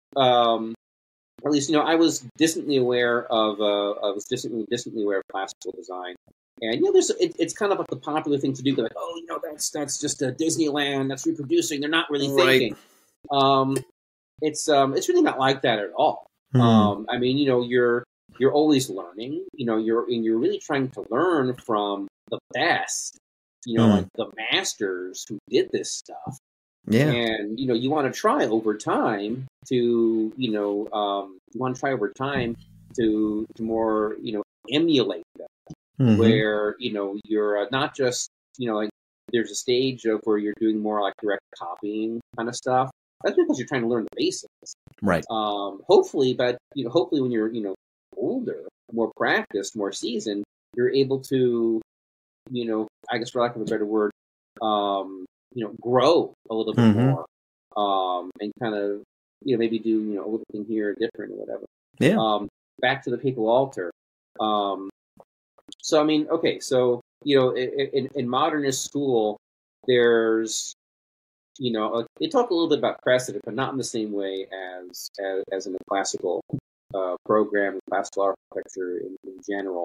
um, or at least, you know, I was distantly aware of, uh, I was distantly, distantly aware of classical design. And, you know, there's, it, it's kind of like the popular thing to do. Like, oh, you know, that's, that's just a Disneyland, that's reproducing. They're not really thinking. Right. Um, it's, um, it's really not like that at all. Hmm. Um, I mean, you know, you're, you're always learning, you know, you're, and you're really trying to learn from the best, you know, hmm. like the masters who did this stuff. Yeah. And, you know, you want to try over time to, you know, um, you want to try over time to, to more, you know, emulate them. Mm-hmm. Where, you know, you're uh, not just, you know, like there's a stage of where you're doing more like direct copying kind of stuff. That's because you're trying to learn the basics. Right. Um, hopefully, but, you know, hopefully when you're, you know, older, more practiced, more seasoned, you're able to, you know, I guess for lack of a better word, um, you know, grow a little bit mm-hmm. more, um, and kind of, you know, maybe do, you know, a little thing here different or whatever. Yeah. Um, back to the papal altar. Um, so, I mean, okay, so, you know, in, in modernist school, there's, you know, they talk a little bit about precedent, but not in the same way as, as, as in the classical uh, program, classical architecture in, in general.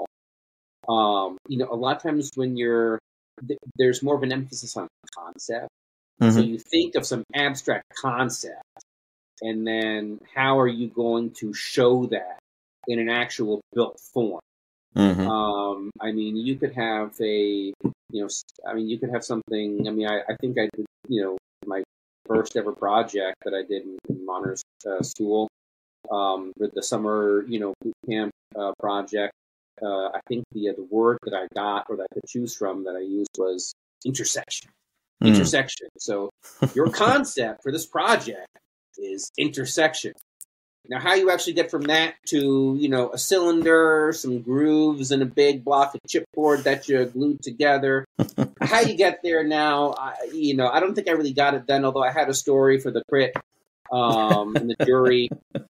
Um, you know, a lot of times when you're, th- there's more of an emphasis on concept. Mm-hmm. So you think of some abstract concept, and then how are you going to show that in an actual built form? Mm-hmm. Um, I mean, you could have a, you know, I mean, you could have something, I mean, I, I think I did, you know, my first ever project that I did in, in modernist uh, school, um, with the summer, you know, boot camp uh, project. Uh, I think the uh, the word that I got or that I could choose from that I used was intersection. Mm. Intersection. So your concept for this project is intersection. Now, how you actually get from that to, you know, a cylinder, some grooves, and a big block of chipboard that you glued together, how you get there now, I, you know, I don't think I really got it then, although I had a story for the crit um, and the jury.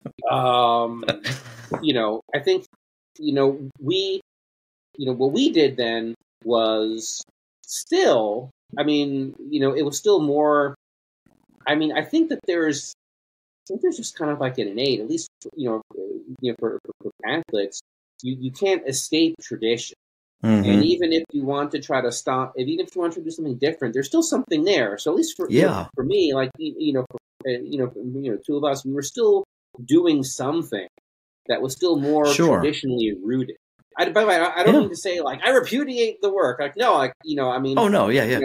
Um, you know, I think, you know, we, you know, what we did then was still, I mean, you know, it was still more, I mean, I think that there's, I think there's just kind of like an innate, at least, you know, you know, for, for, for Catholics, you, you can't escape tradition. Mm-hmm. And even if you want to try to stop, if, even if you want to do something different, there's still something there. So at least for, yeah. you know, for me, like, you know, for, you know, you know, two of us, we were still doing something that was still more sure. traditionally rooted. I, by the way, I don't yeah. mean to say like I repudiate the work. Like no, like you know, I mean, oh no, yeah, yeah. You know, it,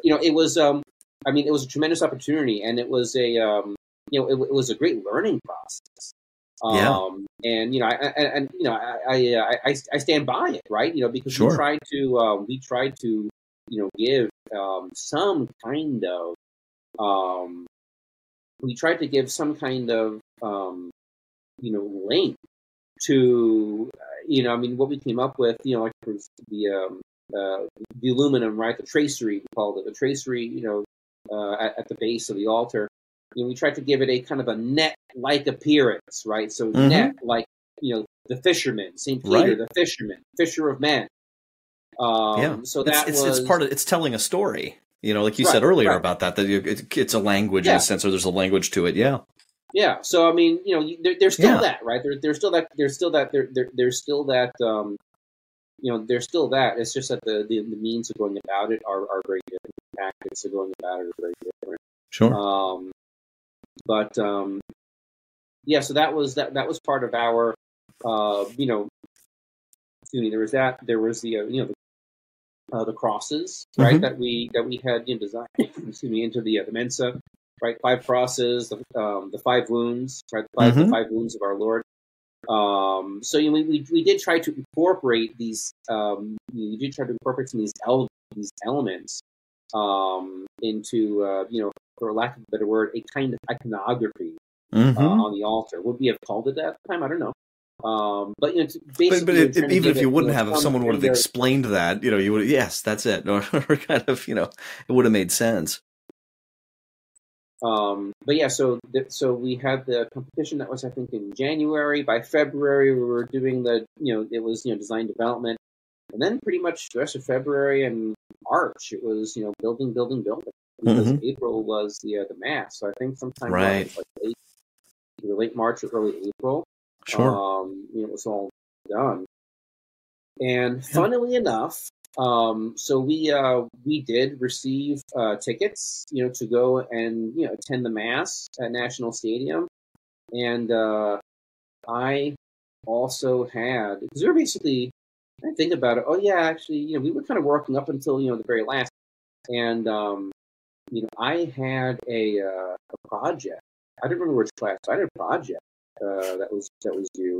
you know, it was, um, I mean, it was a tremendous opportunity, and it was a, um, you know, it, it was a great learning process. Yeah. Um, and you know, I, and, and you know, I, I, I, I stand by it, right? You know, because Sure. we tried to, uh, we tried to, you know, give um, some kind of, um, we tried to give some kind of, um, you know, link to, uh, you know, I mean, what we came up with, you know, like the um, uh, the aluminum, right? The tracery, we called it the tracery, you know, uh, at, at the base of the altar. You know, we tried to give it a kind of a net-like appearance, right? So Mhm. net, like, you know, the fisherman, Saint Peter, Right. the fisherman, fisher of men. Um, Yeah. So It's that it's was it's part of it's telling a story. You know, like you right, said earlier right. about that, that you, it, it's a language in Yeah. a sense, or there's a language to it. Yeah. Yeah. So I mean, you know, you- there, there's still Yeah. that, right? There, there's still that. There's still that. There, there, there's still that. Um, you know, there's still that. It's just that the, the, the means of going about it are, are very different. The tactics of going about it are very different. Sure. Um, but um, yeah, so that was that. That was part of our. Uh, you know, excuse me. There was that. There was the uh, you know the, uh, the crosses, right? Mhm. That we that we had you know, designed. excuse me, into the uh, the Mensa, right? Five crosses, the um, the five wounds, right? The five Mhm. the five wounds of our Lord. Um, so you know, we, we we did try to incorporate these. Um, we did try to incorporate some of these ele- these elements um, into uh, you know, for lack of a better word, a kind of iconography uh, Mhm. on the altar. Would we have called it that at the time? I don't know. Um, but you know, to basically, But but you know, it, trying it, to even give if you it, wouldn't know, have, if some someone would have kind of explained that, you know, you would yes, that's it, or, or kind of, you know, it would have made sense. Um, but yeah, so th- so we had the competition that was I think in January. By February, we were doing the you know it was you know design development, and then pretty much the rest of February and March it was you know building, building, building. Because Mhm. April was the uh, the mass, so I think sometime Right. like, like late either late March or early April, Sure. um, you know, it was all done. And Yeah. funnily enough, um, so we uh, we did receive uh, tickets, you know, to go and you know attend the mass at National Stadium, and uh, I also had because we were basically I think about it. Oh yeah, actually, you know, we were kind of working up until you know the very last, and um, you know, I had a uh, a project. I don't remember which class. I had a project uh, that was that was due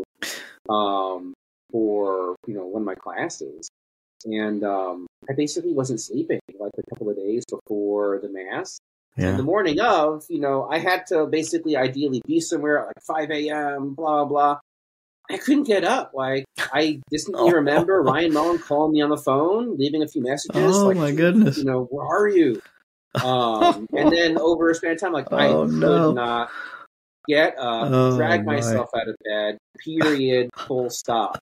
um, for you know one of my classes, and um, I basically wasn't sleeping like a couple of days before the mass. And the Yeah. morning of, you know, I had to basically ideally be somewhere at like five a.m. Blah blah. I couldn't get up. Like I distinctly remember Oh, Ryan Mullen calling me on the phone, leaving a few messages, oh like, my "Dude, goodness. you know, where are you?" Um, and then over a span of time, like I Oh could no. not get up, Oh drag my. myself out of bed. Period. Full stop.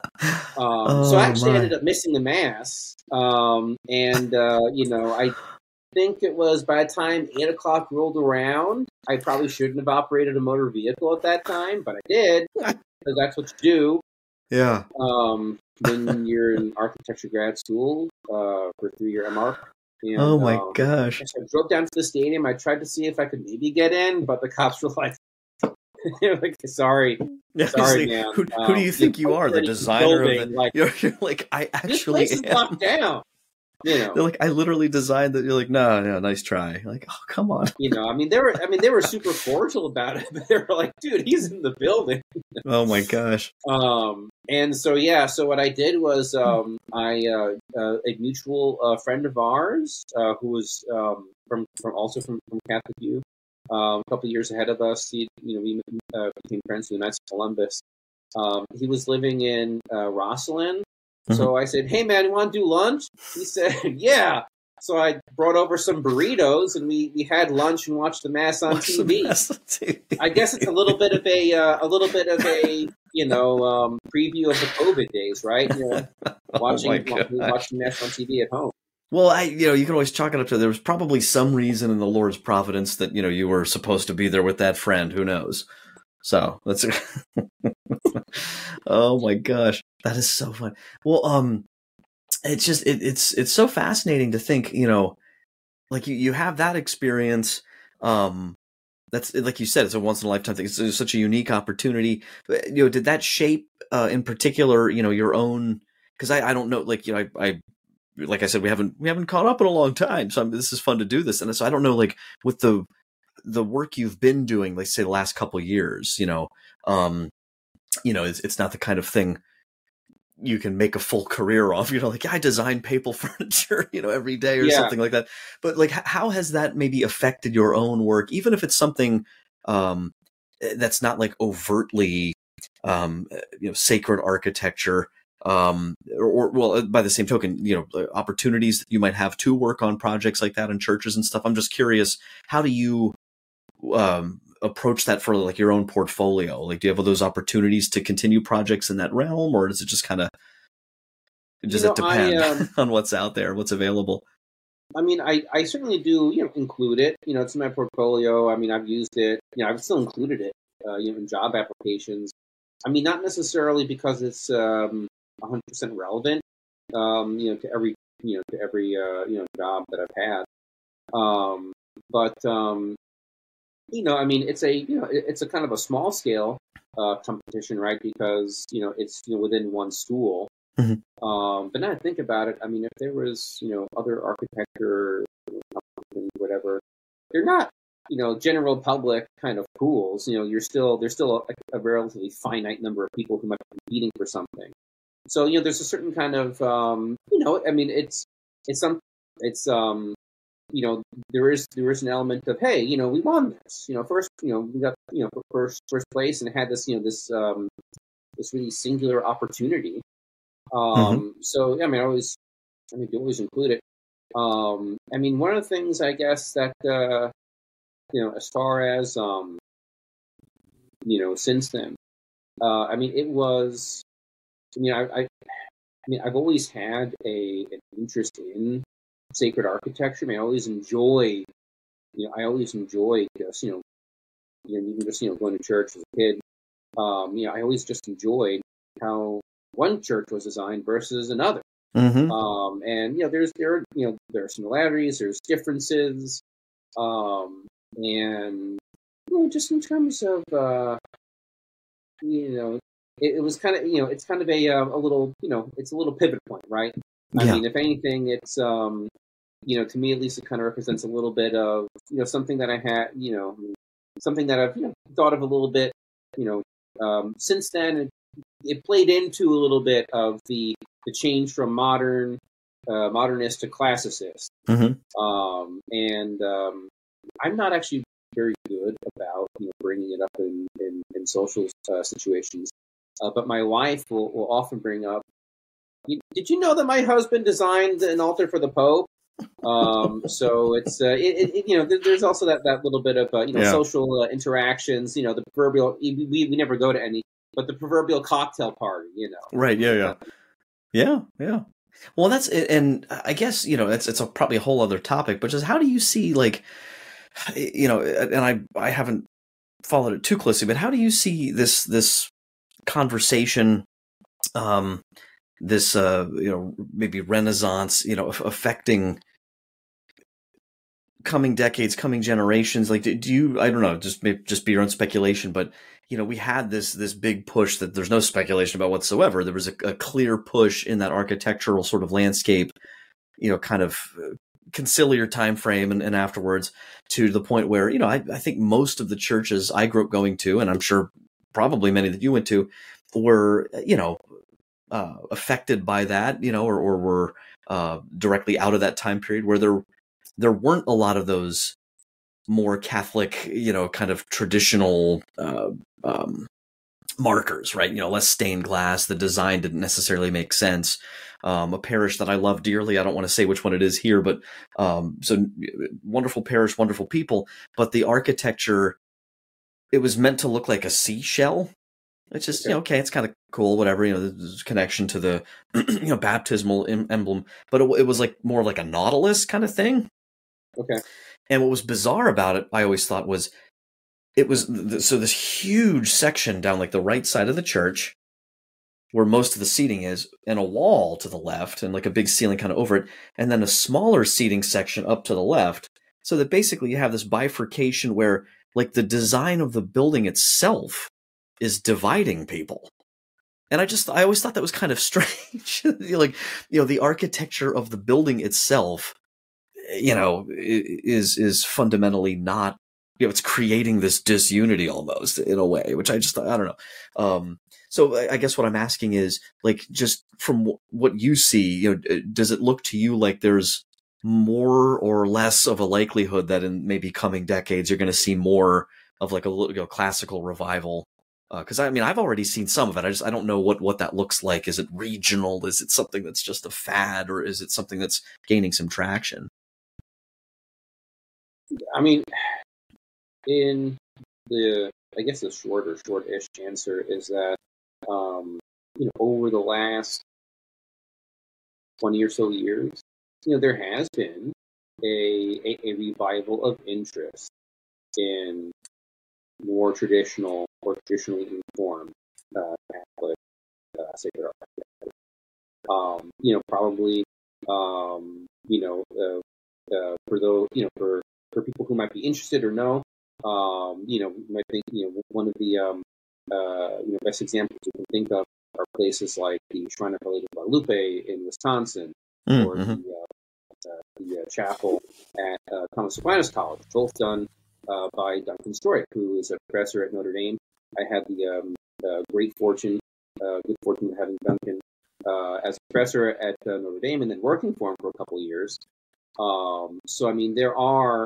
Um, so I Oh actually ended my. up missing the mass, um, and uh, you know, I think it was by the time eight o'clock rolled around, I probably shouldn't have operated a motor vehicle at that time, but I did because that's what you Yeah. do um, when you're in architecture grad school uh, for three-year M A R C. Oh And my um, gosh. so I drove down to the stadium. I tried to see if I could maybe get in, but the cops were like, like "Sorry, Yeah, it's sorry, like, man. who who do Um, you the think you are? The already designer of the building like." you're, you're like, I This place actually is locked am. down. You know, They're like, I literally designed that. You're like, no, no, nice try. You're like, oh, come on. you know. I mean, they were. I mean, they were super cordial about it, but they were like, "Dude, he's in the building." Oh my gosh. Um, and so yeah, so what I did was um, I uh, uh, a mutual uh, friend of ours uh, who was um, from from also from, from Catholic U, um, a couple of years ahead of us. He, you know, we uh, became friends through Knights of Columbus. Um, he was living in uh, Rosslyn. So I said, "Hey man, you want to do lunch?" He said, "Yeah." So I brought over some burritos, and we, we had lunch and watched the mass on Watch T the V. mass on T V. I guess it's a little bit of a uh, a little bit of a you know um, preview of the COVID days, right? You know, watching Oh my gosh. watching mass on T V at home. Well, I, you know, you can always chalk it up to there was probably some reason in the Lord's providence that, you know, you were supposed to be there with that friend. Who knows? So that's, oh my gosh, that is so fun. Well, um, it's just, it, it's, it's so fascinating to think, you know, like you, you have that experience. Um, that's like you said, it's a once in a lifetime thing. It's, it's such a unique opportunity. You know, did that shape, uh, in particular, you know, your own, cause I, I don't know, like, you know, I, I like I said, we haven't we haven't caught up in a long time. So I'm, this is fun to do this, and so I don't know, like with the the work you've been doing, like say the last couple of years, you know, um, you know, it's it's not the kind of thing you can make a full career off, you know, like I design papal furniture, you know, every day or Yeah. something like that. But like, h- how has that maybe affected your own work, even if it's something um, that's not like overtly, um, you know, sacred architecture, um, or, or well, by the same token, you know, opportunities that you might have to work on projects like that in churches and stuff. I'm just curious, how do you um, approach that for like your own portfolio? Like, do you have those opportunities to continue projects in that realm, or does it just kind of, does You know, it I depend um, on what's out there, what's available? I mean, I, I certainly do, you know, include it. You know, it's in my portfolio. I mean, I've used it. You know, I've still included it, uh, you know, in job applications. I mean, not necessarily because it's um, one hundred percent relevant, um, you know, to every, you know, to every, uh, you know, job that I've had. Um, but, um, you know, I mean, it's a, you know, it- it's a kind of a small scale uh, competition, right? Because, you know, it's, you know, within one school. Mhm. Um, but now I think about it, I mean, if there was, you know, other architecture, companies, whatever, they're not, you know, general public kind of pools. You know, you're still there's still a, a relatively finite number of people who might be competing for something. So, you know, there's a certain kind of, um, you know, I mean, it's it's some it's um, you know, there is there is an element of, hey, you know, we won this, you know, first, you know, we got, you know, first first place and had this, you know, this um, this really singular opportunity. Mhm. Um, so, I mean, I always, I mean, you always include it. Um, I mean, one of the things I guess that, uh, you know, as far as, um, you know, since then, uh, I mean, it was, I mean, I, I, I mean, I've always had a an interest in sacred architecture. I mean, I always enjoyed, you know, I always enjoyed just, you know, you know, even just, you know, going to church as a kid. Um, you know, I always just enjoyed how one church was designed versus another. Mhm. Um, and you know, there's there you know there are similarities, there's differences, um, and you know, just in terms of uh, you know, it, it was kind of you know, it's kind of a uh, a little you know, it's a little pivot point, right? I Yeah. mean, if anything, it's um, you know, to me at least, it kind of represents a little bit of you know something that I had, you know, something that I've you know thought of a little bit, you know, um, since then. It, it played into a little bit of the the change from modern uh, modernist to classicist. Mhm. Um, and um, I'm not actually very good about you know, bringing it up in, in, in social uh, situations. Uh, but my wife will, will often bring up, did you know that my husband designed an altar for the Pope? Um, so it's, uh, it, it, you know, there, there's also that, that little bit of, uh, you know, Yeah. social uh, interactions, you know, the proverbial, we, we never go to any, but the proverbial cocktail party, you know. Right. Yeah. Yeah. Yeah. Yeah. Well, that's it. And I guess, you know, it's, it's a, probably a whole other topic, but just how do you see, like, you know, and I, I haven't followed it too closely, but how do you see this, this conversation, um, this, uh, you know, maybe Renaissance, you know, affecting coming decades, coming generations? Like, do, do you, I don't know, just maybe just be your own speculation, but you know, we had this, this big push that there's no speculation about whatsoever. There was a, a clear push in that architectural sort of landscape, you know, kind of uh, conciliar time frame and, and afterwards, to the point where, you know, I, I think most of the churches I grew up going to, and I'm sure probably many that you went to, were, you know, uh, affected by that, you know, or, or were uh, directly out of that time period where there, there weren't a lot of those more Catholic, you know, kind of traditional uh, um, markers, right? You know, less stained glass. The design didn't necessarily make sense. Um, a parish that I love dearly, I don't want to say which one it is here, but um, so wonderful parish, wonderful people, but the architecture, it was meant to look like a seashell. It's just, you know, okay, it's kind of cool, whatever, you know, there's a connection to the, you know, baptismal em- emblem, but it, it was like more like a nautilus kind of thing. Okay. And what was bizarre about it, I always thought, was it was th- so this huge section down like the right side of the church where most of the seating is, and a wall to the left and like a big ceiling kind of over it, and then a smaller seating section up to the left, so that basically you have this bifurcation where like the design of the building itself is dividing people. And I just, I always thought that was kind of strange. Like, you know, the architecture of the building itself, you know, is, is fundamentally not, you know, it's creating this disunity almost in a way, which I just, I don't know. Um, so I guess what I'm asking is, like, just from what you see, you know, does it look to you like there's more or less of a likelihood that in maybe coming decades, you're going to see more of like a, you know, classical revival? Because uh, I mean, I've already seen some of it. I just I don't know what, what that looks like. Is it regional? Is it something that's just a fad, or is it something that's gaining some traction? I mean, in the I guess the short or short-ish answer is that um, you know, over the last twenty or so years, you know, there has been a a, a revival of interest in more traditional or traditionally informed uh, Catholic uh, sacred architecture. Um, you know, probably, um, you know, uh, uh, for those, you know, for, for people who might be interested or know, um, you know, you might think, you know, one of the, um, uh, you know, best examples you can think of are places like the Shrine of Our Lady of Guadalupe in Wisconsin, mm-hmm. or the, uh, uh, the uh, chapel at uh, Thomas Aquinas College, both done Uh, by Duncan Stroik, who is a professor at Notre Dame. I had the um, uh, great fortune, uh, good fortune of having Duncan uh, as a professor at uh, Notre Dame, and then working for him for a couple of years. Um, so, I mean, there are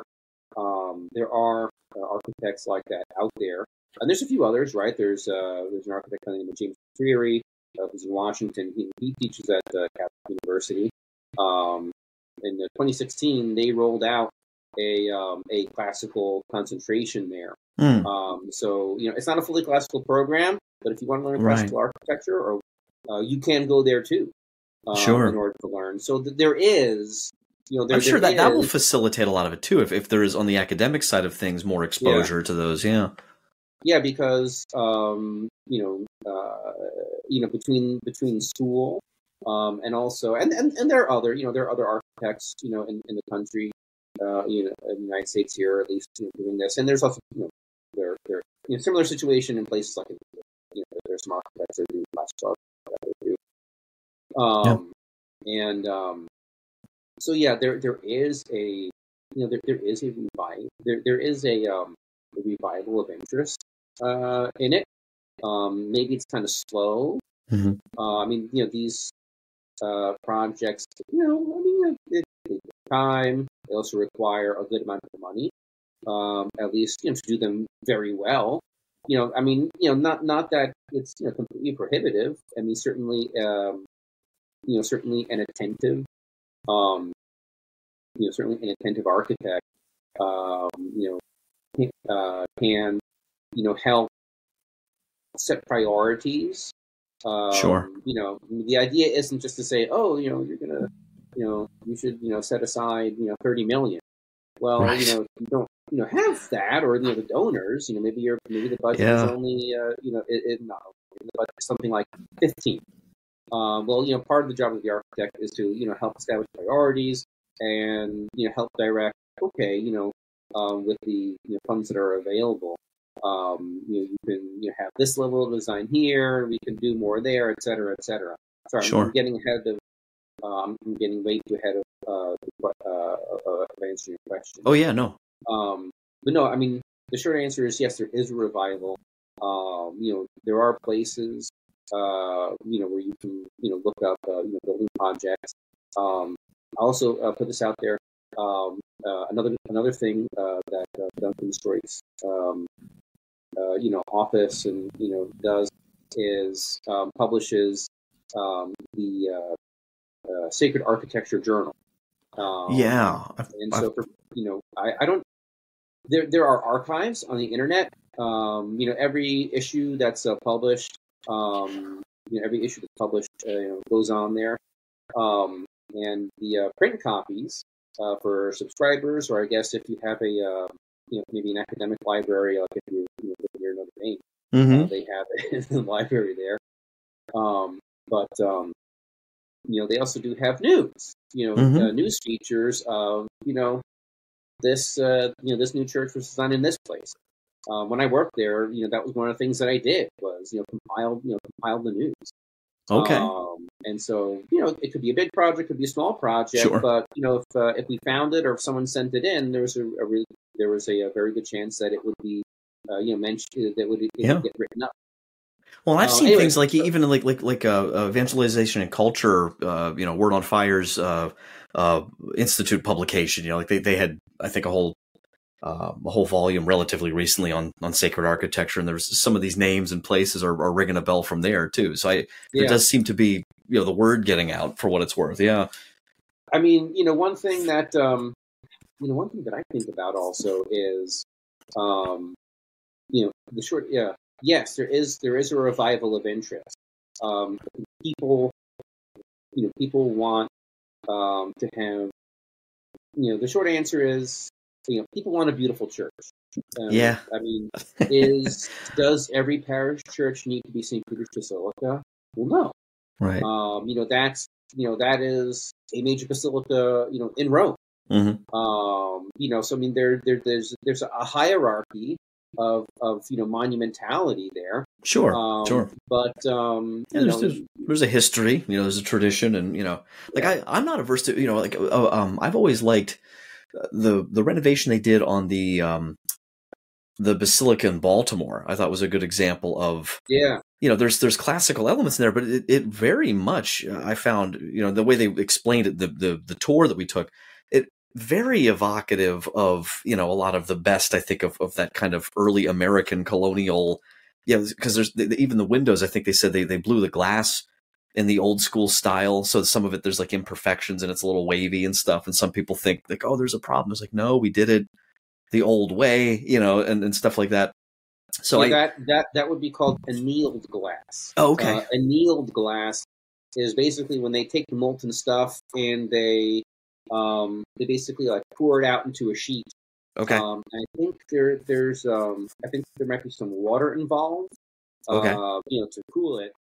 um, there are uh, architects like that out there, and there's a few others, right? There's uh, there's an architect by the name of James Freary, uh, who's in Washington. He, he teaches at uh, Catholic University. Um, in uh, twenty sixteen, they rolled out a um, a classical concentration there. Mm. Um, so, you know, it's not a fully classical program, but if you want to learn classical right. architecture, or uh, you can go there too, um, sure. in order to learn. So th- there is, you know, there, I'm sure there that, is, that will facilitate a lot of it too. If if there is on the academic side of things more exposure yeah. to those, yeah, yeah, because um, you know, uh, you know, between between school um, and also, and, and and there are other, you know, there are other architects, you know, in, in the country. Uh, you know, in the United States here, at least, you know, doing this, and there's also, you know, there, there, you know, similar situation in places like, you know, there's some architects that do classical architecture too. Um, yeah. and um, so yeah, there, there is a, you know, there, there is a revival, there, there is a, um, a revival of interest uh, in it. Um, maybe it's kind of slow. Mm-hmm. Uh, I mean, you know, these uh, projects, you know, I mean, it, it takes time. They also require a good amount of money, um, at least, you know, to do them very well. You know, I mean, you know, not not that it's, you know, completely prohibitive. I mean, certainly, um, you know, certainly an attentive, um, you know, certainly an attentive architect, um, you know, uh, can, you know, help set priorities. Um, sure. You know, the idea isn't just to say, oh, you know, you're gonna, you know, you should, you know, set aside, you know, thirty million. Well, right. you know, you don't, you know, have that, or, you know, the donors, you know, maybe you're, maybe the budget yeah. is only, uh, you know, it, it no, the budget is something like fifteen. Um, well, you know, part of the job of the architect is to, you know, help establish priorities and, you know, help direct, okay, you know, um, with the, you know, funds that are available, um, you know, you can, you know, have this level of design here, we can do more there, et cetera, et cetera. Sorry, sure. I'm getting ahead of, um, I'm getting way too ahead of, uh, uh, uh, answering your question. Oh yeah, no. Um, but no, I mean, the short answer is yes, there is a revival. Um, you know, there are places, uh, you know, where you can, you know, look up, uh, you know, building projects. Um, I also uh, put this out there. Um, uh, another another thing uh, that uh, Duncan Stroik's, um, uh, you know, office and, you know, does is um, publishes um, the uh, uh, Sacred Architecture Journal. Um, yeah, I've, and so for, you know, I, I don't. There there are archives on the internet. Um, you know, every issue that's uh, published, um, you know, every issue that's published, uh, you know, goes on there. Um, and the uh, print copies uh, for subscribers, or I guess if you have a, uh, you know, maybe an academic library, like if you, you know, live near Notre Dame, mm-hmm. uh, they have it in the library there. Um, but um, you know, they also do have news. You know, mm-hmm. uh, news features of, you know, this, uh, you know, this new church was designed in this place. uh, when I worked there, you know, that was one of the things that I did was, you know, compile, you know, compile the news. Okay. Um, and so, you know, it could be a big project, could be a small project, Sure. but you know, if uh, if we found it or if someone sent it in, there was a, a really there was a, a very good chance that it would be, uh, you know, mentioned that would it Yeah. would get written up. Well, I've Uh, seen anyway, things like so- even like like like uh, evangelization and culture, uh, you know, Word on Fire's uh, uh, Institute publication. You know, like they, they had, I think, a whole uh, a whole volume relatively recently on on sacred architecture, and there's some of these names and places are, are ringing a bell from there too. So I, there yeah. does seem to be, you know, the word getting out for what it's worth. Yeah. I mean, you know, one thing that um, you know, one thing that I think about also is, um, you know, the short, yeah, yes, there is there is a revival of interest. Um, people, you know, people want um, to have, you know, the short answer is, you know, people want a beautiful church. Um, Yeah. I mean, is does every parish church need to be Saint Peter's Basilica? Well, no. Right. Um, you know, that's you know that is a major basilica, you know, in Rome. Mm-hmm. Um, you know, so I mean, there, there there's there's a hierarchy of of you know monumentality there. Sure. Um, Sure. But um, Yeah, you there's, know, there's there's a history, you know, there's a tradition, and you know, like yeah. I I'm not averse to, you know, like uh, um I've always liked the the renovation they did on the um the Basilica in Baltimore. I thought was a good example of, yeah. you know, there's there's classical elements in there, but it, it very much, uh, I found, you know, the way they explained it, the the the tour that we took, it very evocative of, you know, a lot of the best, I think, of of that kind of early American colonial. Yeah, because there's the, even the windows. I think they said they they blew the glass in the old school style, so some of it there's like imperfections and it's a little wavy and stuff. And some people think like, oh, there's a problem. It's like, no, we did it the old way, you know, and, and stuff like that. So Yeah, I that that that would be called annealed glass. oh, okay, Uh, annealed glass is basically when they take the molten stuff and they um, they basically like pour it out into a sheet. okay, Um, I think there there's um, I think there might be some water involved, okay, uh, you know, to cool it.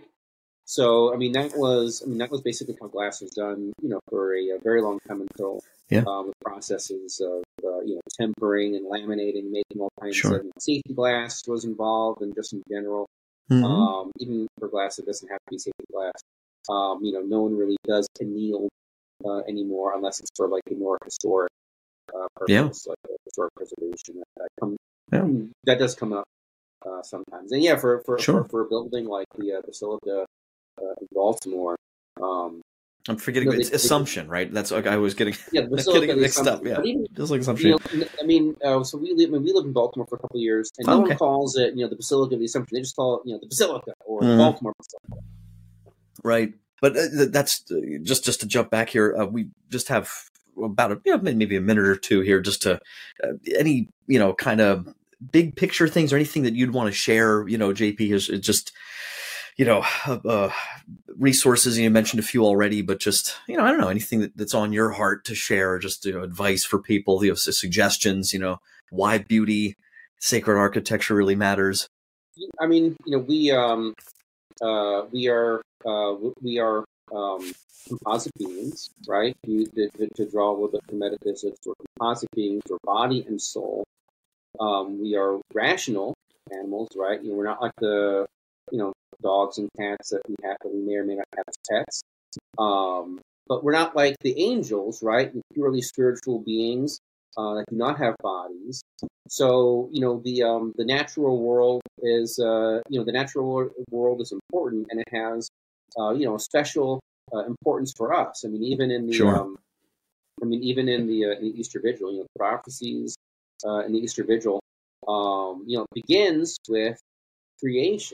So I mean that was I mean that was basically how glass was done, you know, for a, a very long time until yeah, um, the processes of uh, you know tempering and laminating, making all kinds sure, of safety glass was involved, and just in general, mm-hmm. um, even for glass that doesn't have to be safety glass. Um, you know, no one really does anneal uh, anymore unless it's for like a more historic uh, purpose, yeah, like a historic preservation. That, that, come, yeah, that does come up uh, sometimes, and yeah, for for, sure. for, for a building like the uh, Basilica uh, in Baltimore. Um, I'm forgetting you know, it's they, Assumption, they, right? That's like I was getting yeah, the Basilica getting it mixed Assumption. up. Yeah, But even, just like Assumption. you know, I mean, uh, so we live, I mean, we lived in Baltimore for a couple of years, and no Oh, okay. one calls it, you know, the Basilica of the Assumption. They just call it, you know, the Basilica or mm-hmm. the Baltimore Basilica. Right, but uh, that's uh, just just to jump back here. Uh, we just have about a, you know, maybe a minute or two here, just to uh, any you know kind of big picture things or anything that you'd want to share. You know, J P is just you know uh, resources. You mentioned a few already, but just you know I don't know anything that, that's on your heart to share. Just you know, advice for people, you know, suggestions. You know, why beauty, sacred architecture really matters. I mean, you know, we um, uh, we are uh, we are um, composite beings, right? You, to, to draw a little bit from metaphysics, we're composite beings, we're body and soul. Um, we are rational animals, right? You know, we're not like the you know dogs and cats that we have that we may or may not have as pets. Um, but we're not like the angels, right? Purely spiritual beings uh, that do not have bodies. So you know the um, the natural world is uh, you know the natural world is important, and it has uh, you know a special uh, importance for us. I mean, even in the Sure. um, I mean, even in the, uh, in the Easter Vigil, you know, the prophecies uh, in the Easter Vigil, um, you know, begins with creation.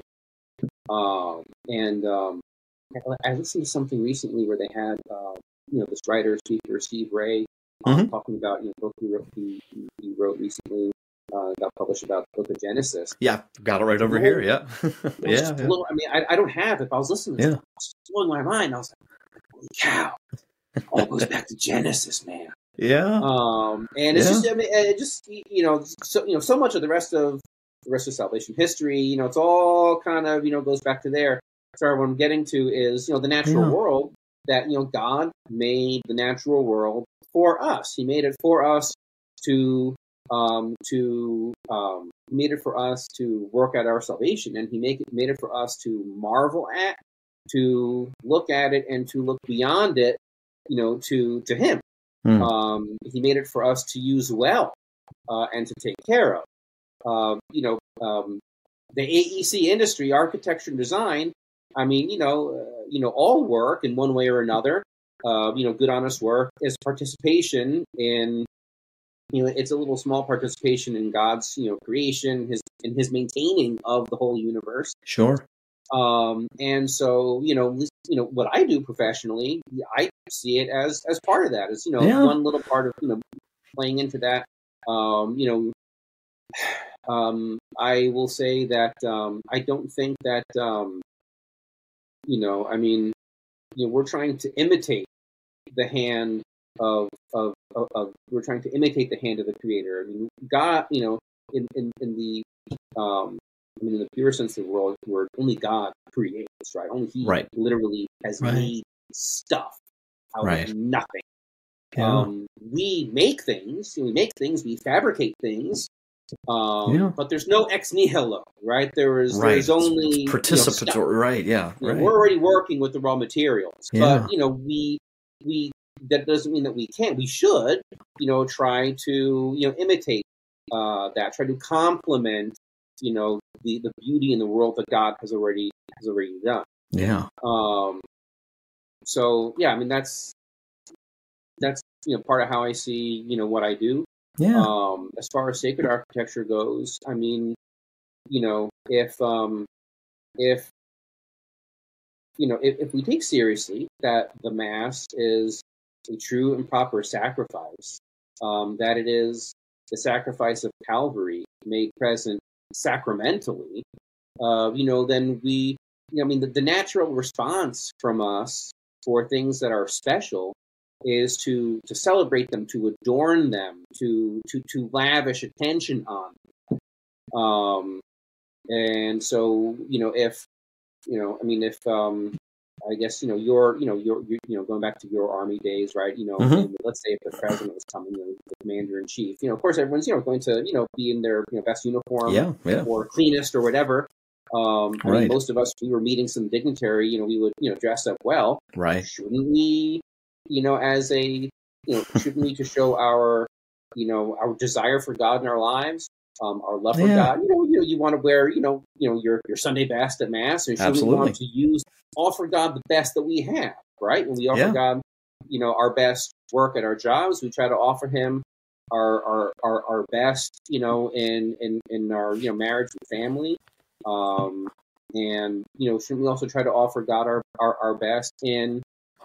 Um, and um, I, I listened to something recently where they had, uh, you know, this writer, speaker, Steve Ray, um, mm-hmm. talking about, you know, the book he wrote, he, he wrote recently, uh, got published about the book of Genesis. Yeah, got it right over Blown, here. Yeah, yeah, yeah. Blown, I mean, I, I don't have it, but I was listening to yeah. it. It was blowing my mind. I was like, holy cow. It all goes back to Genesis, man. Yeah. Um, and it's yeah. just, I mean, it just, you know, so, you know, so much of the rest of the rest of salvation history, you know, it's all kind of, you know, goes back to there. So what I'm getting to is, you know, the natural yeah. world that, you know, God made the natural world for us. He made it for us to, um, to um, he made it for us to work at our salvation, and he make it, made it for us to marvel at, to look at it, and to look beyond it, you know, to to him. Mm. Um, he made it for us to use well uh, and to take care of. Uh, you know, um, the A E C industry, architecture and design. I mean, you know, uh, you know, all work in one way or another. Uh, you know, good, honest work is participation in. You know, it's a little small participation in God's, you know, creation, his in his maintaining of the whole universe. Sure. Um, and so, you know, this, you know, what I do professionally, I see it as as part of that. As, you know, Yeah. one little part of, you know, playing into that. Um, you know, um, I will say that um, I don't think that, um, you know, I mean, you know, we're trying to imitate the hand of of, of, of we're trying to imitate the hand of the Creator. I mean, God, you know, in in, in the um, I mean, in the pure sense of the word, word only God creates, right? Only He Right. literally has Right. made stuff out Right. of nothing. Yeah. Um, we make things, we make things, we fabricate things, um, Yeah. but there's no ex nihilo, right? There is Right. there's only It's you know, participatory. stuff. Right. Yeah. You know, Right. we're already working with the raw materials, Yeah. but you know, we we that doesn't mean that we can't. We should, you know, try to you know imitate uh, that, try to complement, you know, the the beauty in the world that God has already has already done. Yeah. Um, so yeah, I mean that's that's you know part of how I see you know what I do. Yeah. Um, as far as sacred architecture goes, I mean, you know, if um, if you know, if, if we take seriously that the Mass is a true and proper sacrifice, um, that it is the sacrifice of Calvary made present sacramentally, uh, you know, then we, you know, I mean, the, the natural response from us for things that are special is to to celebrate them, to adorn them, to to to lavish attention on them. Um, and so, you know, if you know, I mean, if um, I guess you know your, you know your, your, you know, going back to your army days, right? You know, Mhm. and let's say if the president was coming, you know, the commander in chief, you know, of course, everyone's you know going to you know be in their you know best uniform Yeah. Yeah. or cleanest or whatever. Um, I Right. mean, most of us, if we were meeting some dignitary, you know, we would you know dress up well. Right. Shouldn't we, you know, as a you know, shouldn't we to show our you know our desire for God in our lives? Um, our love for Yeah. God, you know, you know, you want to wear, you know, you know, your your Sunday best at Mass, and should we want Absolutely. to use offer God the best that we have, right? When we offer Yeah. God, you know, our best work at our jobs, we try to offer Him our our our, our best, you know, in, in in our you know marriage and family, um, and you know, should we also try to offer God our our, our best in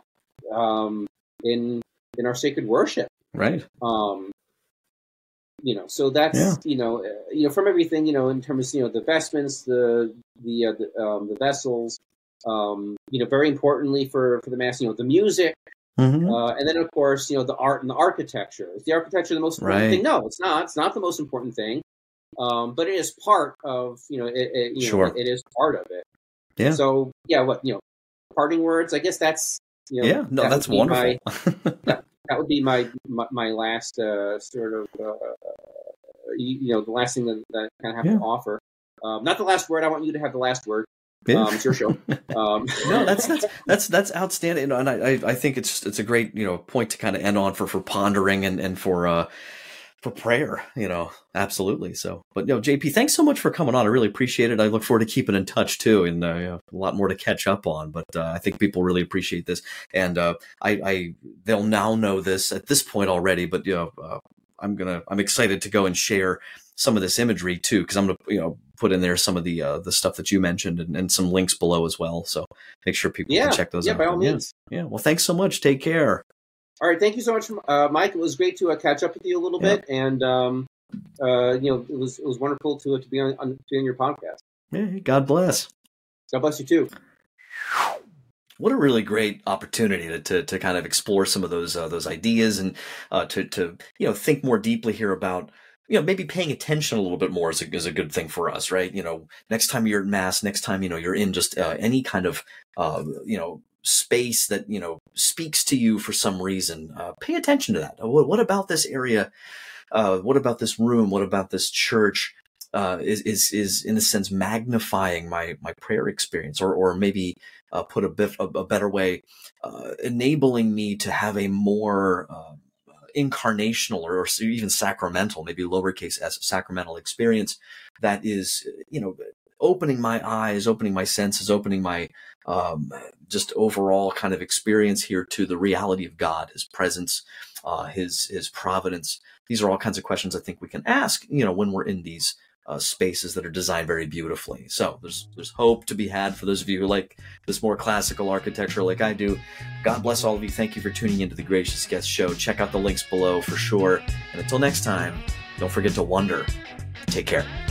um in in our sacred worship? Right. Um, you know, so that's Yeah. you know, uh, you know, from everything, you know, in terms, you know, the vestments, the the uh, the, um, the vessels, um, you know, very importantly for for the Mass, you know, the music, Mhm. uh, and then of course, you know, the art and the architecture. Is the architecture the most important Right. thing? No, it's not. It's not the most important thing, um, but it is part of you know, it, it you know, Sure. it, it is part of it. Yeah. So yeah, what you know, parting words. I guess that's you know, Yeah. No, that that's would be my wonderful. that, that would be my my, my last uh, sort of. Uh, You, you know, the last thing that, that I kind of have Yeah. to offer. Um, not the last word. I want you to have the last word. Yeah. Um, it's your show. Um, No, that's that's that's that's outstanding, and I I I think it's it's a great you know point to kind of end on for for pondering and and for uh for prayer, you know, absolutely. So, but you know, J P, thanks so much for coming on. I really appreciate it. I look forward to keeping in touch too, and uh, you know, a lot more to catch up on. But uh, I think people really appreciate this, and uh, I, I they'll now know this at this point already. But you know, uh, I'm gonna I'm excited to go and share some of this imagery too, because I'm gonna you know put in there some of the uh, the stuff that you mentioned and, and some links below as well. So make sure people yeah, can check those yeah, out. by all But yeah, means. yeah. Well, thanks so much. Take care. All right, thank you so much, uh, Mike. It was great to uh, catch up with you a little Yeah. bit, and um, uh, you know, it was it was wonderful to to be on, on to be on your podcast. Yeah. God bless. God bless you too. What a really great opportunity to to, to kind of explore some of those uh, those ideas and uh, to to you know think more deeply here about you know maybe paying attention a little bit more is a, is a good thing for us, right? You know, next time you're at Mass, next time you know you're in just uh, any kind of uh, you know space that you know speaks to you for some reason, uh, pay attention to that. What, what about this area uh, what about this room? What about this church? Uh, is, is, is in a sense magnifying my, my prayer experience, or, or maybe, uh, put a bit, a, a better way, uh, enabling me to have a more, uh, incarnational or, or even sacramental, maybe lowercase s sacramental experience that is, you know, opening my eyes, opening my senses, opening my, um, just overall kind of experience here to the reality of God, his presence, uh, his, his providence. These are all kinds of questions I think we can ask, you know, when we're in these Uh, spaces that are designed very beautifully. So there's there's hope to be had for those of you who like this more classical architecture like I do. God bless all of you. Thank you for tuning into the Gracious Guest Show. Check out the links below for sure. And until next time, don't forget to wonder. Take care.